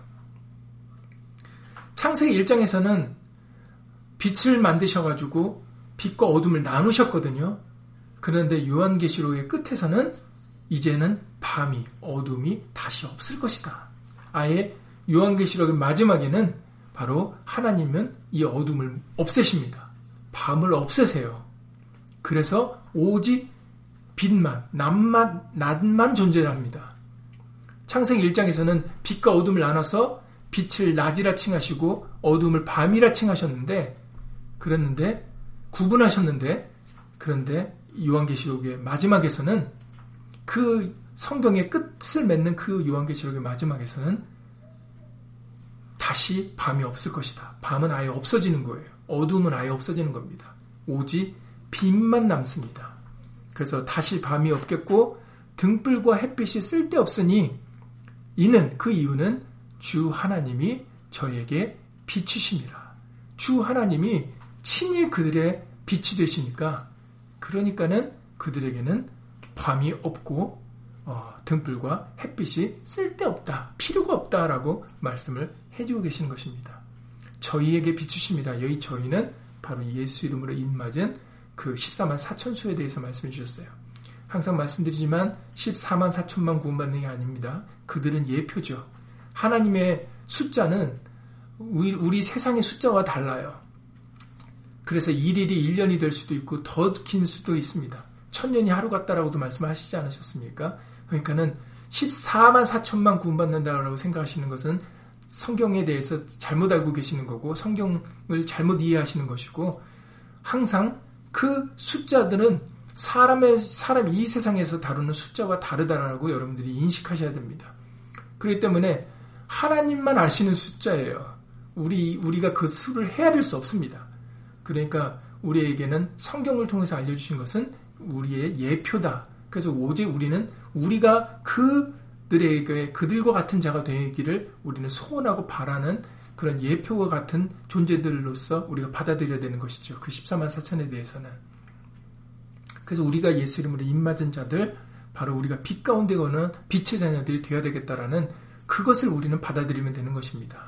창세기 일 장에서는 빛을 만드셔가지고 빛과 어둠을 나누셨거든요. 그런데 요한계시록의 끝에서는 이제는 밤이, 어둠이 다시 없을 것이다. 아예 요한계시록의 마지막에는 바로 하나님은 이 어둠을 없애십니다. 밤을 없애세요. 그래서 오직 빛만, 낮만, 낮만 존재합니다. 창세기 일 장에서는 빛과 어둠을 나눠서 빛을 낮이라 칭하시고 어둠을 밤이라 칭하셨는데, 그랬는데, 구분하셨는데, 그런데 요한계시록의 마지막에서는, 그 성경의 끝을 맺는 그 요한계시록의 마지막에서는 다시 밤이 없을 것이다. 밤은 아예 없어지는 거예요. 어둠은 아예 없어지는 겁니다. 오직 빛만 남습니다. 그래서 다시 밤이 없겠고 등불과 햇빛이 쓸데없으니, 이는 그 이유는 주 하나님이 저에게 비추심이라. 주 하나님이 친히 그들의 빛이 되시니까, 그러니까는 그들에게는 밤이 없고 어, 등불과 햇빛이 쓸데없다, 필요가 없다라고 말씀을 해주고 계시는 것입니다. 저희에게 비추심이라. 여기 저희는 바로 예수 이름으로 입맞은 그 십사만 사천수에 대해서 말씀해 주셨어요. 항상 말씀드리지만 십사만 사천만 구원받는 게 아닙니다. 그들은 예표죠. 하나님의 숫자는 우리, 우리 세상의 숫자와 달라요. 그래서 일일이 일 년이 될 수도 있고 더 긴 수도 있습니다. 천년이 하루 같다라고도 말씀하시지 않으셨습니까? 그러니까는 십사만 사천만 구원받는다라고 생각하시는 것은 성경에 대해서 잘못 알고 계시는 거고, 성경을 잘못 이해하시는 것이고, 항상 그 숫자들은 사람의, 사람 이 세상에서 다루는 숫자와 다르다라고 여러분들이 인식하셔야 됩니다. 그렇기 때문에 하나님만 아시는 숫자예요. 우리, 우리가 그 수를 헤아릴 수 없습니다. 그러니까 우리에게는 성경을 통해서 알려주신 것은 우리의 예표다. 그래서 오직 우리는 우리가 그들에게, 그들과 같은 자가 되기를 우리는 소원하고 바라는 그런 예표와 같은 존재들로서 우리가 받아들여야 되는 것이죠. 그 십사만 사천에 대해서는. 그래서 우리가 예수 이름으로 입맞은 자들, 바로 우리가 빛 가운데 거는 빛의 자녀들이 되어야 되겠다라는 그것을 우리는 받아들이면 되는 것입니다.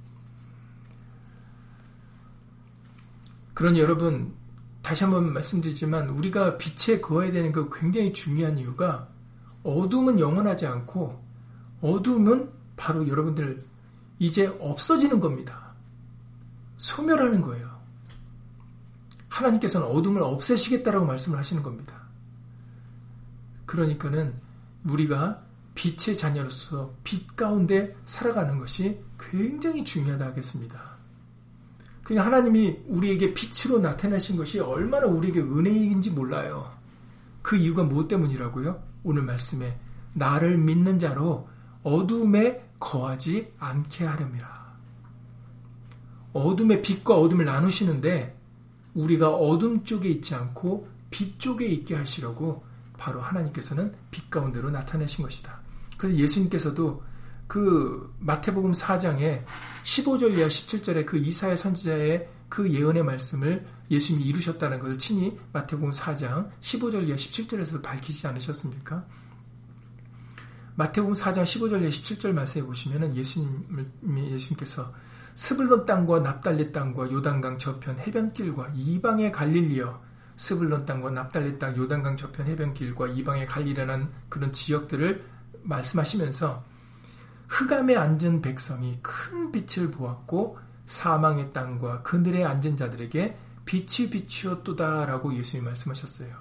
그러니 여러분, 다시 한번 말씀드리지만 우리가 빛에 거해야 되는 그 굉장히 중요한 이유가, 어둠은 영원하지 않고 어둠은 바로 여러분들 이제 없어지는 겁니다. 소멸하는 거예요. 하나님께서는 어둠을 없애시겠다라고 말씀을 하시는 겁니다. 그러니까는 우리가 빛의 자녀로서 빛 가운데 살아가는 것이 굉장히 중요하다 하겠습니다. 그러니까 하나님이 우리에게 빛으로 나타내신 것이 얼마나 우리에게 은혜인지 몰라요. 그 이유가 무엇 때문이라고요? 오늘 말씀에 나를 믿는 자로 어둠에 거하지 않게 하렵니다. 어둠의 빛과 어둠을 나누시는데 우리가 어둠 쪽에 있지 않고 빛 쪽에 있게 하시려고 바로 하나님께서는 빛 가운데로 나타내신 것이다. 그래서 예수님께서도 그 마태복음 사 장에 십오 절 이하 십칠 절에 그 이사야 선지자의 그 예언의 말씀을 예수님이 이루셨다는 것을 친히 마태복음 사 장 십오 절 이하 십칠 절에서도 밝히지 않으셨습니까? 마태복음 사 장 십오 절 이하 십칠 절 말씀해 보시면은 예수님, 예수님께서 스불론 땅과 납달리 땅과 요단강 저편 해변길과 이방의 갈릴리여, 스불론 땅과 납달리 땅, 요단강 저편 해변길과 이방의 갈릴리라는 그런 지역들을 말씀하시면서 흑암에 앉은 백성이 큰 빛을 보았고 사망의 땅과 그늘에 앉은 자들에게 빛이 비추었도다라고 예수님이 말씀하셨어요.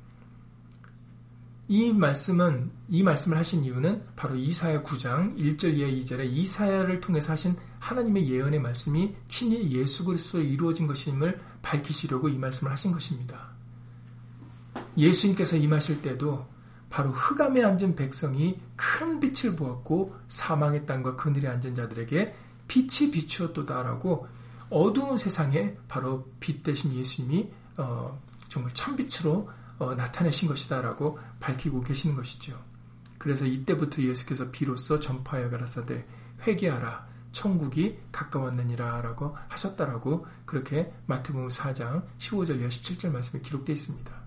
이 말씀은 이 말씀을 하신 이유는 바로 이사야 구 장 일 절 이하 이 절에 이사야를 통해서 하신 하나님의 예언의 말씀이 친히 예수 그리스도로 이루어진 것임을 밝히시려고 이 말씀을 하신 것입니다. 예수님께서 임하실 때도 바로 흑암에 앉은 백성이 큰 빛을 보았고 사망의 땅과 그늘에 앉은 자들에게 빛이 비추었도다라고 어두운 세상에 바로 빛 대신 예수님이 어, 정말 참빛으로 어, 나타내신 것이다라고 밝히고 계시는 것이죠. 그래서 이때부터 예수께서 비로소 전파하여 가라사대 회개하라 천국이 가까웠느니라 라고 하셨다라고 그렇게 마태복음 사 장 십오 절 이하 십칠 절 말씀에 기록되어 있습니다.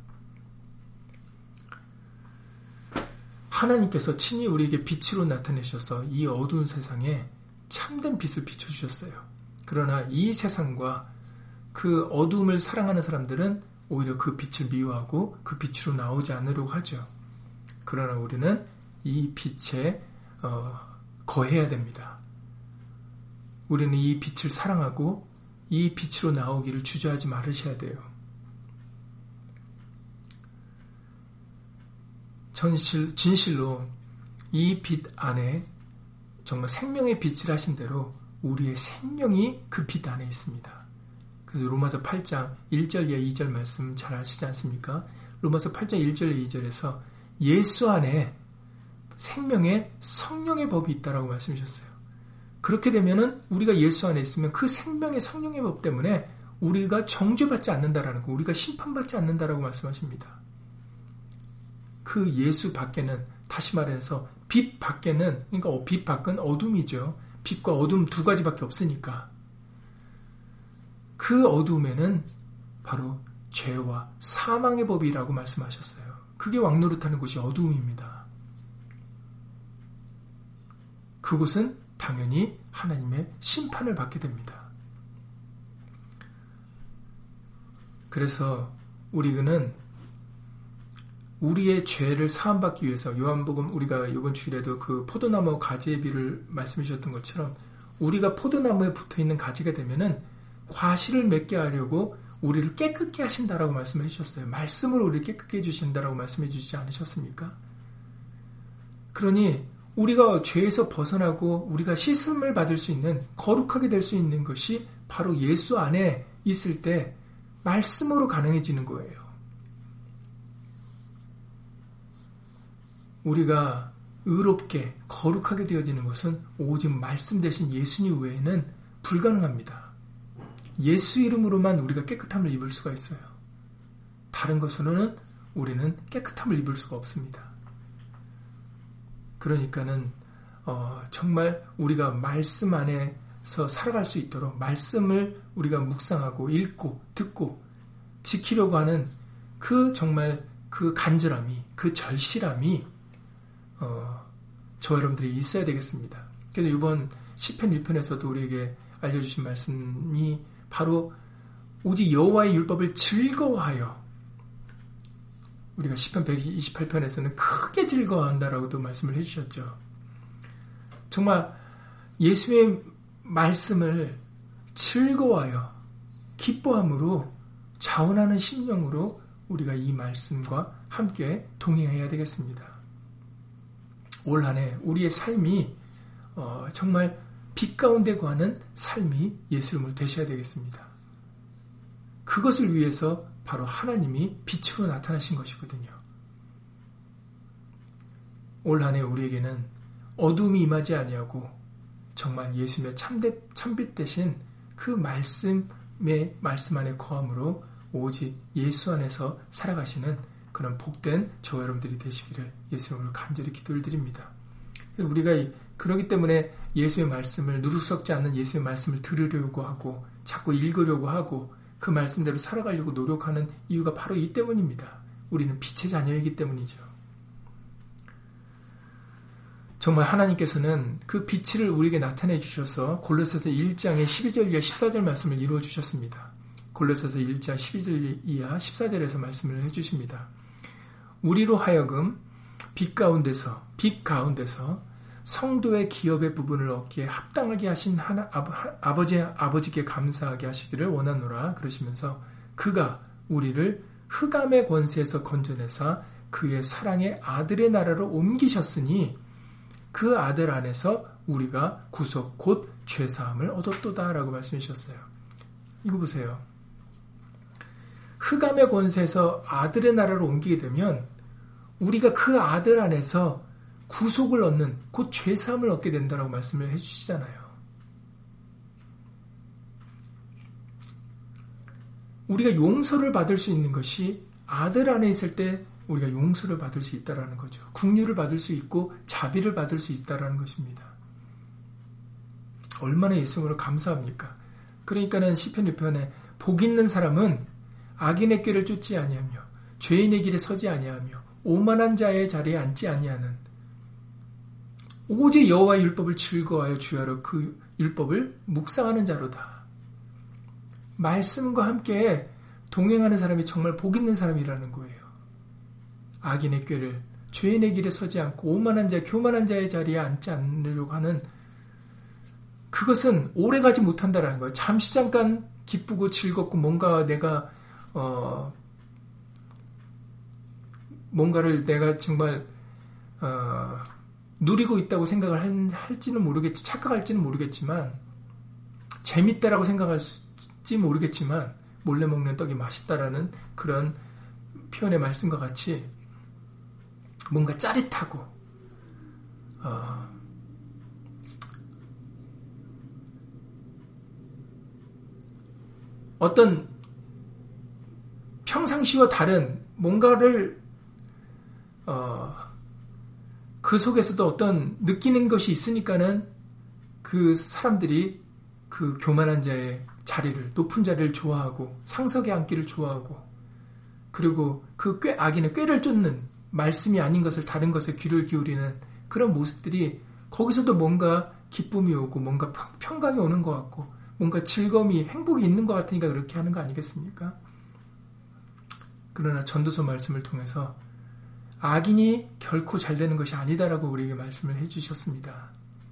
하나님께서 친히 우리에게 빛으로 나타내셔서 이 어두운 세상에 참된 빛을 비춰주셨어요. 그러나 이 세상과 그 어두움을 사랑하는 사람들은 오히려 그 빛을 미워하고 그 빛으로 나오지 않으려고 하죠. 그러나 우리는 이 빛에 어, 거해야 됩니다. 우리는 이 빛을 사랑하고 이 빛으로 나오기를 주저하지 말으셔야 돼요. 전실, 진실로 이 빛 안에 정말 생명의 빛을 하신 대로 우리의 생명이 그 빛 안에 있습니다. 그래서 로마서 팔 장 일 절 이하 이 절 말씀 잘 아시지 않습니까? 로마서 팔 장 일 절 이하 이 절에서 예수 안에 생명의 성령의 법이 있다라고 말씀하셨어요. 그렇게 되면은 우리가 예수 안에 있으면 그 생명의 성령의 법 때문에 우리가 정죄받지 않는다라는 거, 우리가 심판받지 않는다라고 말씀하십니다. 그 예수 밖에는, 다시 말해서 빛 밖에는, 그러니까 빛 밖은 어둠이죠. 빛과 어둠 두 가지밖에 없으니까. 그 어둠에는 바로 죄와 사망의 법이라고 말씀하셨어요. 그게 왕노릇하는 곳이 어두움입니다. 그곳은 당연히 하나님의 심판을 받게 됩니다. 그래서 우리는 우리의 죄를 사함받기 위해서 요한복음 우리가 이번 주일에도 그 포도나무 가지의 비를 말씀해 주셨던 것처럼 우리가 포도나무에 붙어있는 가지가 되면은 과실을 맺게 하려고 우리를 깨끗게 하신다라고 말씀해 주셨어요. 말씀으로 우리를 깨끗게 해주신다라고 말씀해 주시지 않으셨습니까? 그러니 우리가 죄에서 벗어나고 우리가 씻음을 받을 수 있는, 거룩하게 될 수 있는 것이 바로 예수 안에 있을 때 말씀으로 가능해지는 거예요. 우리가 의롭게 거룩하게 되어지는 것은 오직 말씀 대신 예수님 외에는 불가능합니다. 예수 이름으로만 우리가 깨끗함을 입을 수가 있어요. 다른 것으로는 우리는 깨끗함을 입을 수가 없습니다. 그러니까는 어, 정말 우리가 말씀 안에서 살아갈 수 있도록 말씀을 우리가 묵상하고 읽고 듣고 지키려고 하는 그 정말 그 간절함이, 그 절실함이 어, 저 여러분들이 있어야 되겠습니다. 그래서 이번 시편 일 편에서도 우리에게 알려주신 말씀이 바로 오직 여호와의 율법을 즐거워하여, 우리가 시편 백이십팔 편에서는 크게 즐거워한다라고도 말씀을 해주셨죠. 정말 예수의 말씀을 즐거워하여 기뻐함으로 자원하는 심령으로 우리가 이 말씀과 함께 동행해야 되겠습니다. 올 한 해 우리의 삶이 어, 정말 빛 가운데 거하는 삶이 예수 이름으로 되셔야 되겠습니다. 그것을 위해서 바로 하나님이 빛으로 나타나신 것이거든요. 올 한 해 우리에게는 어둠이 임하지 아니하고 정말 예수님의 참대, 참빛 대신 그 말씀의 말씀 안에 거함으로 오직 예수 안에서 살아가시는 그런 복된 저와 여러분들이 되시기를 예수 이름으로 간절히 기도를 드립니다. 우리가 그러기 때문에 예수의 말씀을 누룩 섞지 않는 예수의 말씀을 들으려고 하고 자꾸 읽으려고 하고 그 말씀대로 살아가려고 노력하는 이유가 바로 이 때문입니다. 우리는 빛의 자녀이기 때문이죠. 정말 하나님께서는 그 빛을 우리에게 나타내 주셔서 골로새서 일 장의 십이 절 이하 십사 절 말씀을 이루어 주셨습니다. 골로새서 일 장 십이 절 이하 십사 절에서 말씀을 해주십니다. 우리로 하여금 빛 가운데서 빛 가운데서 성도의 기업의 부분을 얻기에 합당하게 하신 하나, 아버지, 아버지께 감사하게 하시기를 원하노라 그러시면서 그가 우리를 흑암의 권세에서 건져내사 그의 사랑의 아들의 나라로 옮기셨으니 그 아들 안에서 우리가 구속 곧 죄사함을 얻었도다 라고 말씀해 주셨어요. 이거 보세요. 흑암의 권세에서 아들의 나라로 옮기게 되면 우리가 그 아들 안에서 구속을 얻는 곧 죄사함을 얻게 된다라고 말씀을 해주시잖아요. 우리가 용서를 받을 수 있는 것이 아들 안에 있을 때 우리가 용서를 받을 수 있다라는 거죠. 긍휼을 받을 수 있고 자비를 받을 수 있다라는 것입니다. 얼마나 예수님으로 감사합니까? 그러니까는 시편 육 편에 복 있는 사람은 악인의 꾀를 쫓지 아니하며 죄인의 길에 서지 아니하며 오만한 자의 자리에 앉지 아니하는 오직 여호와의 율법을 즐거워하여 주야로 그 율법을 묵상하는 자로다. 말씀과 함께 동행하는 사람이 정말 복 있는 사람이라는 거예요. 악인의 꾀를 죄인의 길에 서지 않고 오만한 자, 교만한 자의 자리에 앉지 않으려고 하는 그것은 오래가지 못한다라는 거예요. 잠시 잠깐 기쁘고 즐겁고 뭔가 내가 어, 뭔가를 내가 정말 어, 누리고 있다고 생각을 할, 할지는 모르겠지, 착각할지는 모르겠지만 재밌다라고 생각할지 모르겠지만 몰래 먹는 떡이 맛있다라는 그런 표현의 말씀과 같이 뭔가 짜릿하고 어, 어떤 평상시와 다른 뭔가를 어, 그 속에서도 어떤 느끼는 것이 있으니까는 그 사람들이 그 교만한 자의 자리를, 높은 자리를 좋아하고 상석에 앉기를 좋아하고 그리고 그 꾀, 악인의 꾀를 쫓는 말씀이 아닌 것을 다른 것에 귀를 기울이는 그런 모습들이 거기서도 뭔가 기쁨이 오고 뭔가 평강이 오는 것 같고 뭔가 즐거움이 행복이 있는 것 같으니까 그렇게 하는 거 아니겠습니까? 그러나 전도서 말씀을 통해서 악인이 결코 잘 되는 것이 아니다라고 우리에게 말씀을 해주셨습니다.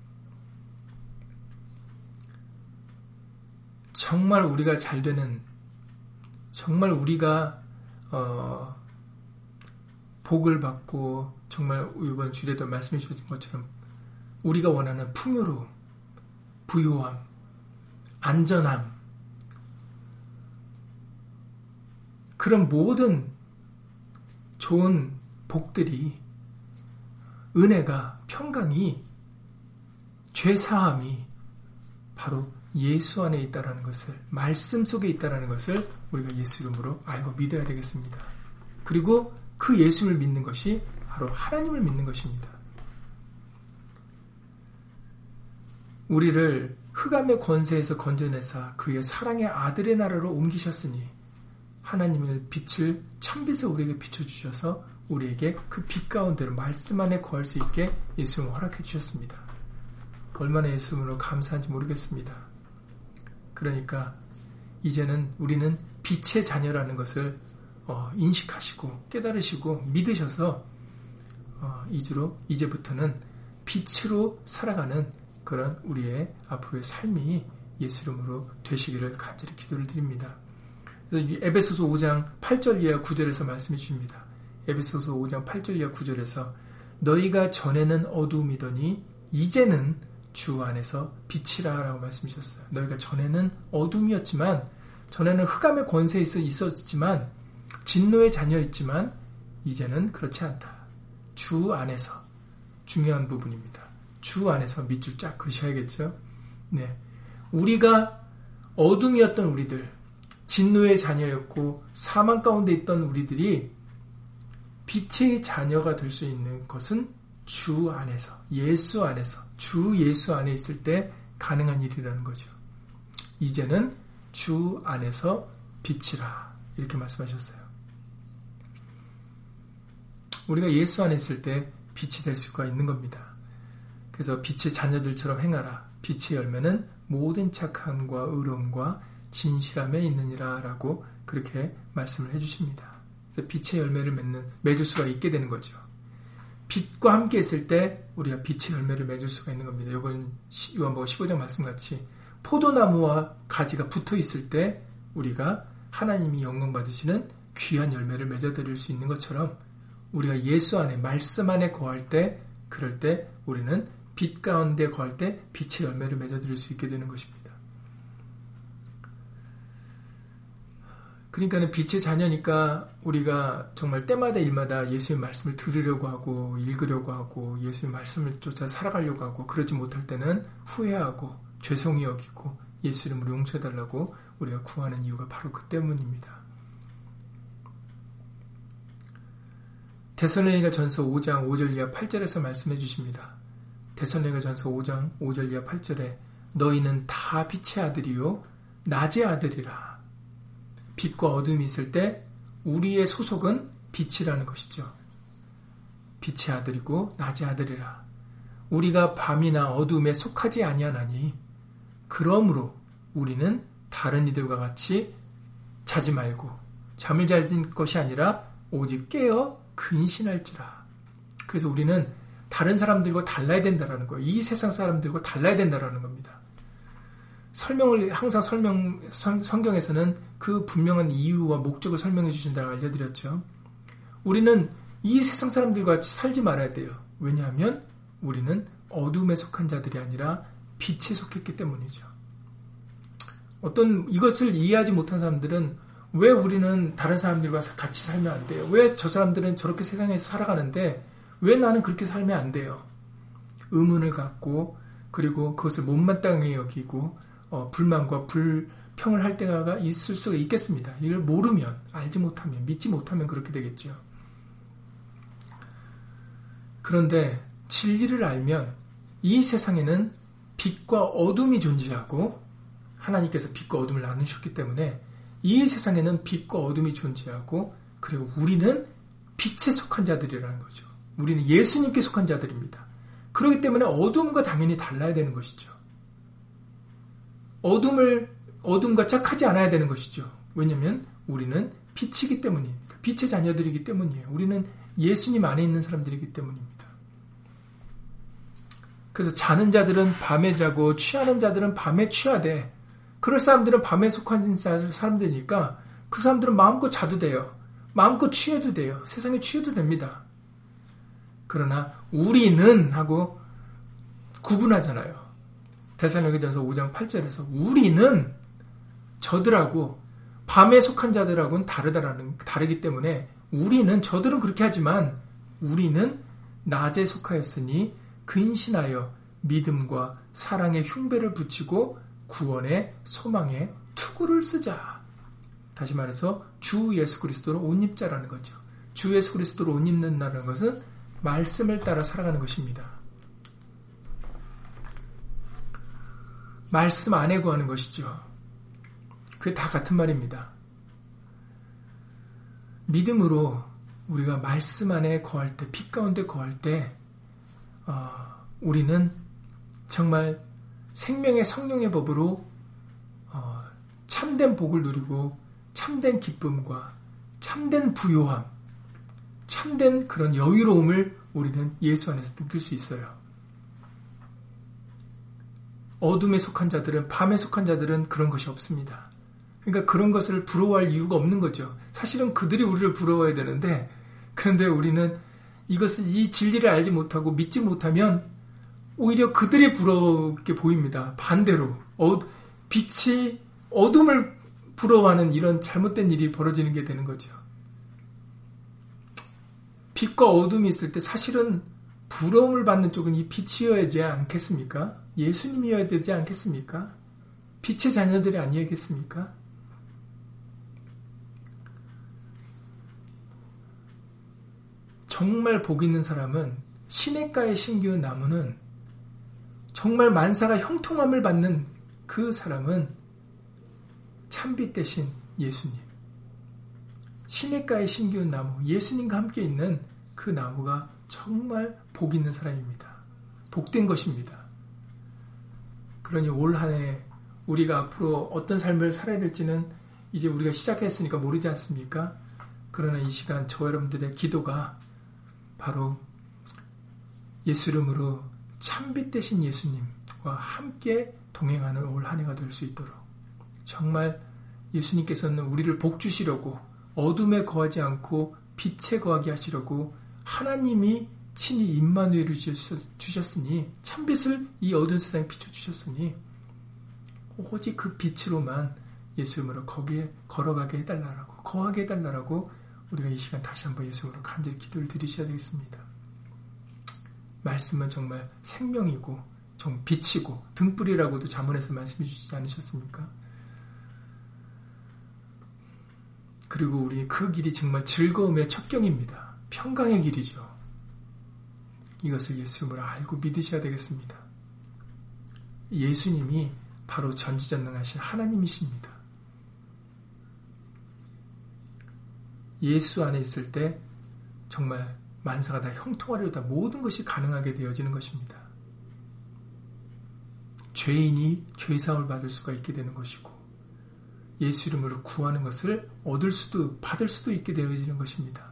정말 우리가 잘 되는, 정말 우리가 어, 복을 받고 정말 이번 주일에도 말씀해 주신 것처럼 우리가 원하는 풍요로움, 부유함, 안전함 그런 모든 좋은 복들이 은혜가 평강이 죄사함이 바로 예수 안에 있다라는 것을 말씀 속에 있다라는 것을 우리가 예수 이름으로 알고 믿어야 되겠습니다. 그리고 그 예수를 믿는 것이 바로 하나님을 믿는 것입니다. 우리를 흑암의 권세에서 건져내사 그의 사랑의 아들의 나라로 옮기셨으니 하나님의 빛을 참빛을 우리에게 비춰주셔서 우리에게 그 빛 가운데로 말씀 안에 거할 수 있게 예수님을 허락해 주셨습니다. 얼마나 예수님으로 감사한지 모르겠습니다. 그러니까 이제는 우리는 빛의 자녀라는 것을 어, 인식하시고 깨달으시고 믿으셔서 어, 이주로 이제부터는 빛으로 살아가는 그런 우리의 앞으로의 삶이 예수 이름으로 되시기를 간절히 기도를 드립니다. 그래서 에베소서 오 장 팔 절 이하 구 절에서 말씀해 주십니다. 에베소서 오 장 팔 절 이하 구 절에서 너희가 전에는 어두움이더니 이제는 주 안에서 빛이라 라고 말씀하셨어요. 너희가 전에는 어둠이었지만, 전에는 흑암의 권세에 있었지만, 진노의 자녀였지만 이제는 그렇지 않다. 주 안에서. 중요한 부분입니다. 주 안에서 밑줄 쫙 그으셔야겠죠. 네, 우리가 어둠이었던 우리들, 진노의 자녀였고 사망 가운데 있던 우리들이 빛의 자녀가 될 수 있는 것은 주 안에서, 예수 안에서, 주 예수 안에 있을 때 가능한 일이라는 거죠. 이제는 주 안에서 빛이라 이렇게 말씀하셨어요. 우리가 예수 안에 있을 때 빛이 될 수가 있는 겁니다. 그래서 빛의 자녀들처럼 행하라. 빛의 열매는 모든 착함과 의로움과 진실함에 있느니라 라고 그렇게 말씀을 해주십니다. 그래서 빛의 열매를 맺는, 맺을 수가 있게 되는 거죠. 빛과 함께 있을 때 우리가 빛의 열매를 맺을 수가 있는 겁니다. 이번 요한복음 십오 장 말씀같이 포도나무와 가지가 붙어 있을 때 우리가 하나님이 영광 받으시는 귀한 열매를 맺어드릴 수 있는 것처럼 우리가 예수 안에, 말씀 안에 거할 때, 그럴 때 우리는 빛 가운데 거할 때 빛의 열매를 맺어드릴 수 있게 되는 것입니다. 그러니까는 빛의 자녀니까 우리가 정말 때마다 일마다 예수의 말씀을 들으려고 하고 읽으려고 하고 예수의 말씀을 쫓아 살아가려고 하고, 그러지 못할 때는 후회하고 죄송히 여기고 예수 이름으로 용서해달라고 우리가 구하는 이유가 바로 그 때문입니다. 데살로니가 전서 오 장 오 절 이하 팔 절에서 말씀해 주십니다. 데살로니가 전서 오 장 오 절 이하 팔 절에 너희는 다 빛의 아들이요 낮의 아들이라. 빛과 어둠이 있을 때 우리의 소속은 빛이라는 것이죠. 빛의 아들이고 낮의 아들이라. 우리가 밤이나 어둠에 속하지 아니하나니 그러므로 우리는 다른 이들과 같이 자지 말고 잠을 자는 것이 아니라 오직 깨어 근신할지라. 그래서 우리는 다른 사람들과 달라야 된다라는 거예요. 이 세상 사람들과 달라야 된다라는 겁니다. 설명을 항상 설명 성, 성경에서는 그 분명한 이유와 목적을 설명해 주신다고 알려드렸죠. 우리는 이 세상 사람들과 같이 살지 말아야 돼요. 왜냐하면 우리는 어둠에 속한 자들이 아니라 빛에 속했기 때문이죠. 어떤 이것을 이해하지 못한 사람들은 왜 우리는 다른 사람들과 같이 살면 안 돼요? 왜 저 사람들은 저렇게 세상에서 살아가는데 왜 나는 그렇게 살면 안 돼요? 의문을 갖고 그리고 그것을 못마땅히 여기고 어, 불만과 불평을 할 때가 있을 수가 있겠습니다. 이걸 모르면, 알지 못하면, 믿지 못하면 그렇게 되겠죠. 그런데 진리를 알면 이 세상에는 빛과 어둠이 존재하고 하나님께서 빛과 어둠을 나누셨기 때문에 이 세상에는 빛과 어둠이 존재하고 그리고 우리는 빛에 속한 자들이라는 거죠. 우리는 예수님께 속한 자들입니다. 그렇기 때문에 어둠과 당연히 달라야 되는 것이죠. 어둠을, 어둠과 짝하지 않아야 되는 것이죠. 왜냐하면 우리는 빛이기 때문입니다. 빛의 자녀들이기 때문이에요. 우리는 예수님 안에 있는 사람들이기 때문입니다. 그래서 자는 자들은 밤에 자고 취하는 자들은 밤에 취하되 그럴 사람들은 밤에 속한 사람들이니까 그 사람들은 마음껏 자도 돼요. 마음껏 취해도 돼요. 세상에 취해도 됩니다. 그러나 우리는 하고 구분하잖아요. 데살로니가전서 오 장 팔 절에서 우리는 저들하고 밤에 속한 자들하고는 다르다라는 다르기 때문에 우리는 저들은 그렇게 하지만 우리는 낮에 속하였으니 근신하여 믿음과 사랑의 흉배를 붙이고 구원의 소망의 투구를 쓰자. 다시 말해서 주 예수 그리스도로 옷 입자라는 거죠. 주 예수 그리스도로 옷 입는다는 것은 말씀을 따라 살아가는 것입니다. 말씀 안에 구하는 것이죠. 그게 다 같은 말입니다. 믿음으로 우리가 말씀 안에 거할 때, 빛 가운데 거할 때 어, 우리는 정말 생명의 성령의 법으로 어, 참된 복을 누리고 참된 기쁨과 참된 부요함, 참된 그런 여유로움을 우리는 예수 안에서 느낄 수 있어요. 어둠에 속한 자들은, 밤에 속한 자들은 그런 것이 없습니다. 그러니까 그런 것을 부러워할 이유가 없는 거죠. 사실은 그들이 우리를 부러워해야 되는데, 그런데 우리는 이것을 이 진리를 알지 못하고 믿지 못하면 오히려 그들이 부럽게 보입니다. 반대로 어, 빛이 어둠을 부러워하는 이런 잘못된 일이 벌어지는 게 되는 거죠. 빛과 어둠이 있을 때 사실은 부러움을 받는 쪽은 이 빛이어야 되지 않겠습니까? 예수님이어야 되지 않겠습니까? 빛의 자녀들이 아니겠습니까? 정말 복 있는 사람은 시냇가에 심기운 나무는 정말 만사가 형통함을 받는 그 사람은 참빛 대신 예수님. 시냇가에 심기운 나무, 예수님과 함께 있는 그 나무가 정말 복 있는 사람입니다. 복된 것입니다. 그러니 올 한 해 우리가 앞으로 어떤 삶을 살아야 될지는 이제 우리가 시작했으니까 모르지 않습니까? 그러나 이 시간 저 여러분들의 기도가 바로 예수 이름으로 참빛 되신 예수님과 함께 동행하는 올 한 해가 될 수 있도록 정말 예수님께서는 우리를 복 주시려고 어둠에 거하지 않고 빛에 거하게 하시려고 하나님이 친히 임마누엘을 주셨으니 참빛을 이 어두운 세상에 비춰주셨으니 오직 그 빛으로만 예수 이름으로 거기에 걸어가게 해달라고 거하게 해달라고 우리가 이 시간 다시 한번 예수 이름으로 간절히 기도를 드리셔야 되겠습니다. 말씀은 정말 생명이고 좀 빛이고 등불이라고도 잠언에서 말씀해 주시지 않으셨습니까? 그리고 우리 그 길이 정말 즐거움의 첩경입니다. 평강의 길이죠. 이것을 예수 이름으로 알고 믿으셔야 되겠습니다. 예수님이 바로 전지전능하신 하나님이십니다. 예수 안에 있을 때 정말 만사가 다 형통하려다 모든 것이 가능하게 되어지는 것입니다. 죄인이 죄사함을 받을 수가 있게 되는 것이고 예수 이름으로 구하는 것을 얻을 수도 받을 수도 있게 되어지는 것입니다.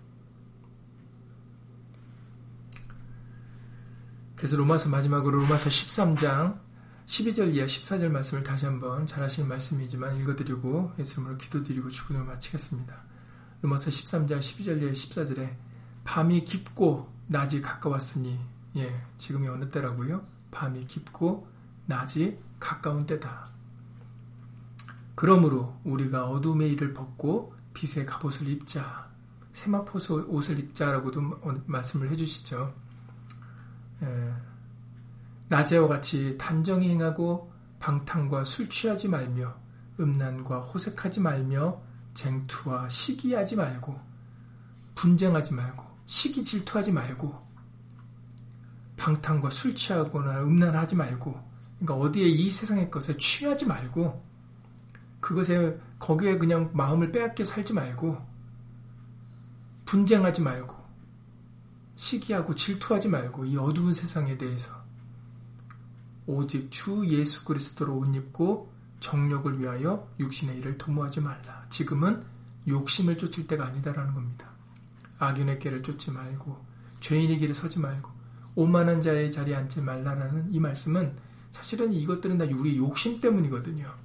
그래서 로마서 마지막으로 로마서 십삼 장 십이 절 이하 십사 절 말씀을 다시 한번 잘 아시는 말씀이지만 읽어드리고 예수 이름으로 기도드리고 주문을 마치겠습니다. 로마서 십삼 장 십이 절 이하 십사 절에 밤이 깊고 낮이 가까웠으니 예, 지금이 어느 때라고요? 밤이 깊고 낮이 가까운 때다. 그러므로 우리가 어둠의 일을 벗고 빛의 갑옷을 입자. 세마포 옷을 입자라고도 말씀을 해주시죠. 예, 낮에와 같이 단정히 행하고 방탕과 술 취하지 말며 음란과 호색하지 말며 쟁투와 시기하지 말고 분쟁하지 말고 시기 질투하지 말고 방탕과 술 취하거나 음란하지 말고 그러니까 어디에 이 세상의 것에 취하지 말고 그것에 거기에 그냥 마음을 빼앗겨 살지 말고 분쟁하지 말고 시기하고 질투하지 말고 이 어두운 세상에 대해서 오직 주 예수 그리스도로 옷 입고 정욕을 위하여 육신의 일을 도모하지 말라. 지금은 욕심을 쫓을 때가 아니다라는 겁니다. 악인의 길을 쫓지 말고 죄인의 길에 서지 말고 오만한 자의 자리에 앉지 말라라는 이 말씀은 사실은 이것들은 다 우리 욕심 때문이거든요.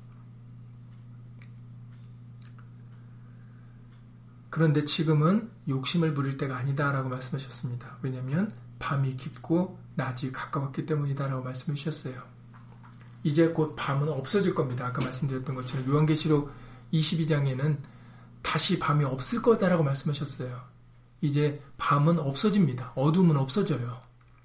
그런데 지금은 욕심을 부릴 때가 아니다라고 말씀하셨습니다. 왜냐하면 밤이 깊고 낮이 가까웠기 때문이다라고 말씀해 주셨어요. 이제 곧 밤은 없어질 겁니다. 아까 말씀드렸던 것처럼 요한계시록 이십이 장에는 다시 밤이 없을 거다라고 말씀하셨어요. 이제 밤은 없어집니다. 어둠은 없어져요.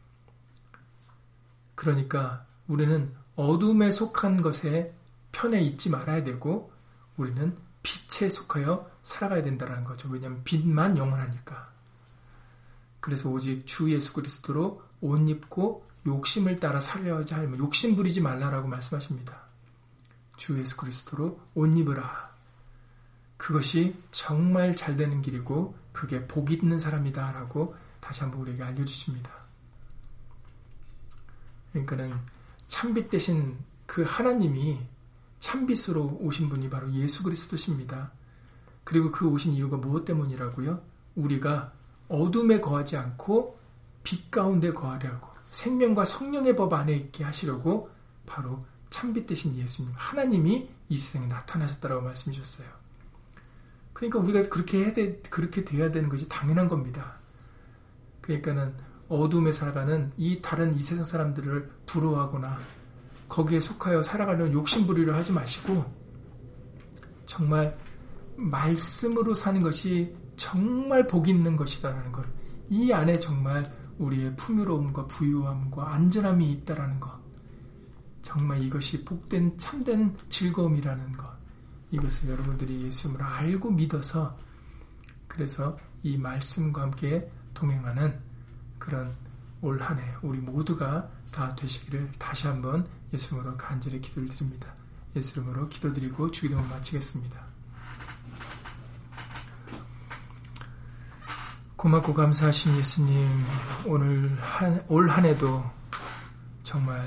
그러니까 우리는 어둠에 속한 것에 편에 있지 말아야 되고 우리는 빛에 속하여 살아가야 된다는 거죠. 왜냐하면 빛만 영원하니까. 그래서 오직 주 예수 그리스도로 옷 입고 욕심을 따라 살려 하지 않으면 욕심 부리지 말라라고 말씀하십니다. 주 예수 그리스도로 옷 입으라. 그것이 정말 잘 되는 길이고 그게 복 있는 사람이다라고 다시 한번 우리에게 알려주십니다. 그러니까는 참빛 대신 그 하나님이 참빛으로 오신 분이 바로 예수 그리스도십니다. 그리고 그 오신 이유가 무엇 때문이라고요? 우리가 어둠에 거하지 않고 빛 가운데 거하려고 생명과 성령의 법 안에 있게 하시려고 바로 참빛 되신 예수님 하나님이 이 세상에 나타나셨다라고 말씀해 주셨어요. 그러니까 우리가 그렇게 해야 돼, 그렇게 돼야 되는 것이 당연한 겁니다. 그러니까는 어둠에 살아가는 이 다른 이 세상 사람들을 부러워하거나 거기에 속하여 살아가려는 욕심부리를 하지 마시고 정말 말씀으로 사는 것이 정말 복 있는 것이다라는 것. 이 안에 정말 우리의 풍요로움과 부유함과 안전함이 있다라는 것. 정말 이것이 복된 참된 즐거움이라는 것. 이것을 여러분들이 예수님으로 알고 믿어서 그래서 이 말씀과 함께 동행하는 그런 올 한 해 우리 모두가 다 되시기를 다시 한번 예수님으로 간절히 기도를 드립니다. 예수님으로 기도드리고 주기도를 마치겠습니다. 고맙고 감사하신 예수님, 오늘 한, 올 한 해도 정말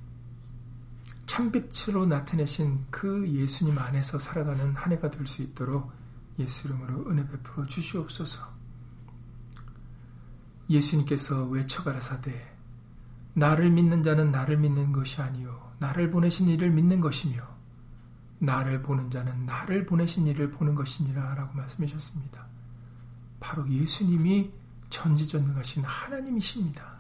참빛으로 나타내신 그 예수님 안에서 살아가는 한 해가 될 수 있도록 예수 이름으로 은혜 베풀어 주시옵소서. 예수님께서 외쳐가라사대 나를 믿는 자는 나를 믿는 것이 아니요 나를 보내신 이를 믿는 것이며 나를 보는 자는 나를 보내신 이를 보는 것이니라 라고 말씀하셨습니다. 바로 예수님이 전지전능하신 하나님이십니다.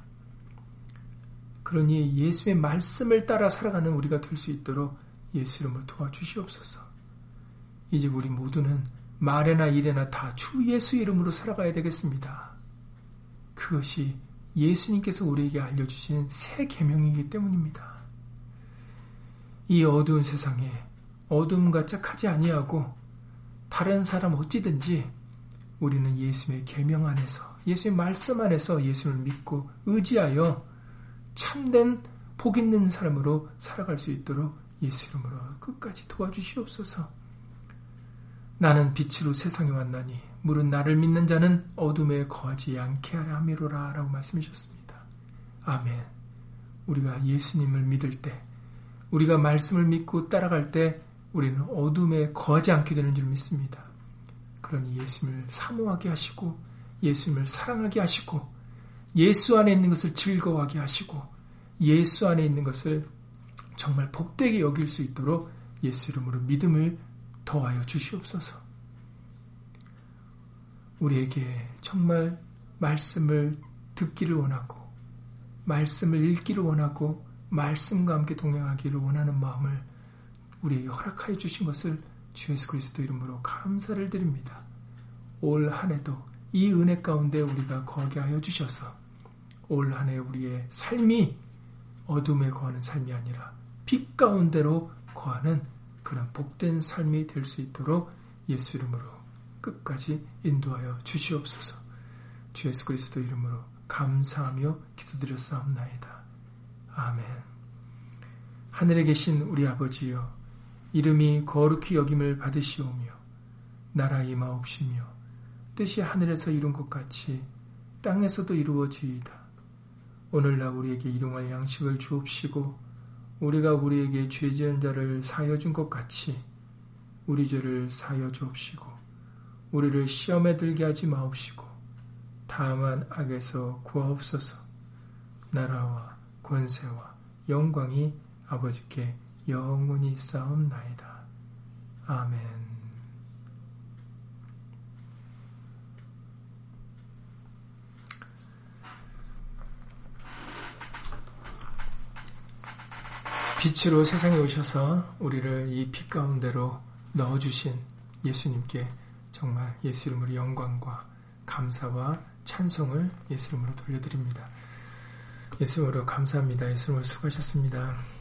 그러니 예수의 말씀을 따라 살아가는 우리가 될 수 있도록 예수 이름으로 도와주시옵소서. 이제 우리 모두는 말에나 일에나 다 주 예수 이름으로 살아가야 되겠습니다. 그것이 예수님께서 우리에게 알려주신 새 계명이기 때문입니다. 이 어두운 세상에 어둠과 짝하지 아니하고 다른 사람 어찌든지 우리는 예수님의 계명 안에서 예수의 말씀 안에서 예수를 믿고 의지하여 참된 복 있는 사람으로 살아갈 수 있도록 예수 이름으로 끝까지 도와주시옵소서. 나는 빛으로 세상에 왔나니 물은 나를 믿는 자는 어둠에 거하지 않게 하려 함이로라 라고 말씀하셨습니다. 아멘. 우리가 예수님을 믿을 때 우리가 말씀을 믿고 따라갈 때 우리는 어둠에 거하지 않게 되는 줄 믿습니다. 그러니 예수님을 사모하게 하시고 예수님을 사랑하게 하시고 예수 안에 있는 것을 즐거워하게 하시고 예수 안에 있는 것을 정말 복되게 여길 수 있도록 예수 이름으로 믿음을 더하여 주시옵소서. 우리에게 정말 말씀을 듣기를 원하고 말씀을 읽기를 원하고 말씀과 함께 동행하기를 원하는 마음을 우리에게 허락하여 주신 것을 주 예수 그리스도 이름으로 감사를 드립니다. 올 한 해도 이 은혜 가운데 우리가 거하게 하여 주셔서 올 한 해 우리의 삶이 어둠에 거하는 삶이 아니라 빛 가운데로 거하는 그런 복된 삶이 될 수 있도록 예수 이름으로 끝까지 인도하여 주시옵소서. 주 예수 그리스도 이름으로 감사하며 기도드렸사옵나이다. 아멘. 하늘에 계신 우리 아버지여, 이름이 거룩히 여김을 받으시오며 나라 임하옵시며 뜻이 하늘에서 이룬 것 같이 땅에서도 이루어지이다. 오늘날 우리에게 일용할 양식을 주옵시고 우리가 우리에게 죄 지은 자를 사하여 준 것 같이 우리 죄를 사하여 주옵시고 우리를 시험에 들게 하지 마옵시고 다만 악에서 구하옵소서. 나라와 권세와 영광이 아버지께 영원히 싸움나이다. 아멘. 빛으로 세상에 오셔서 우리를 이 빛 가운데로 넣어주신 예수님께 정말 예수 이름으로 영광과 감사와 찬송을 예수 이름으로 돌려드립니다. 예수 이름으로 감사합니다. 예수 이름으로 수고하셨습니다.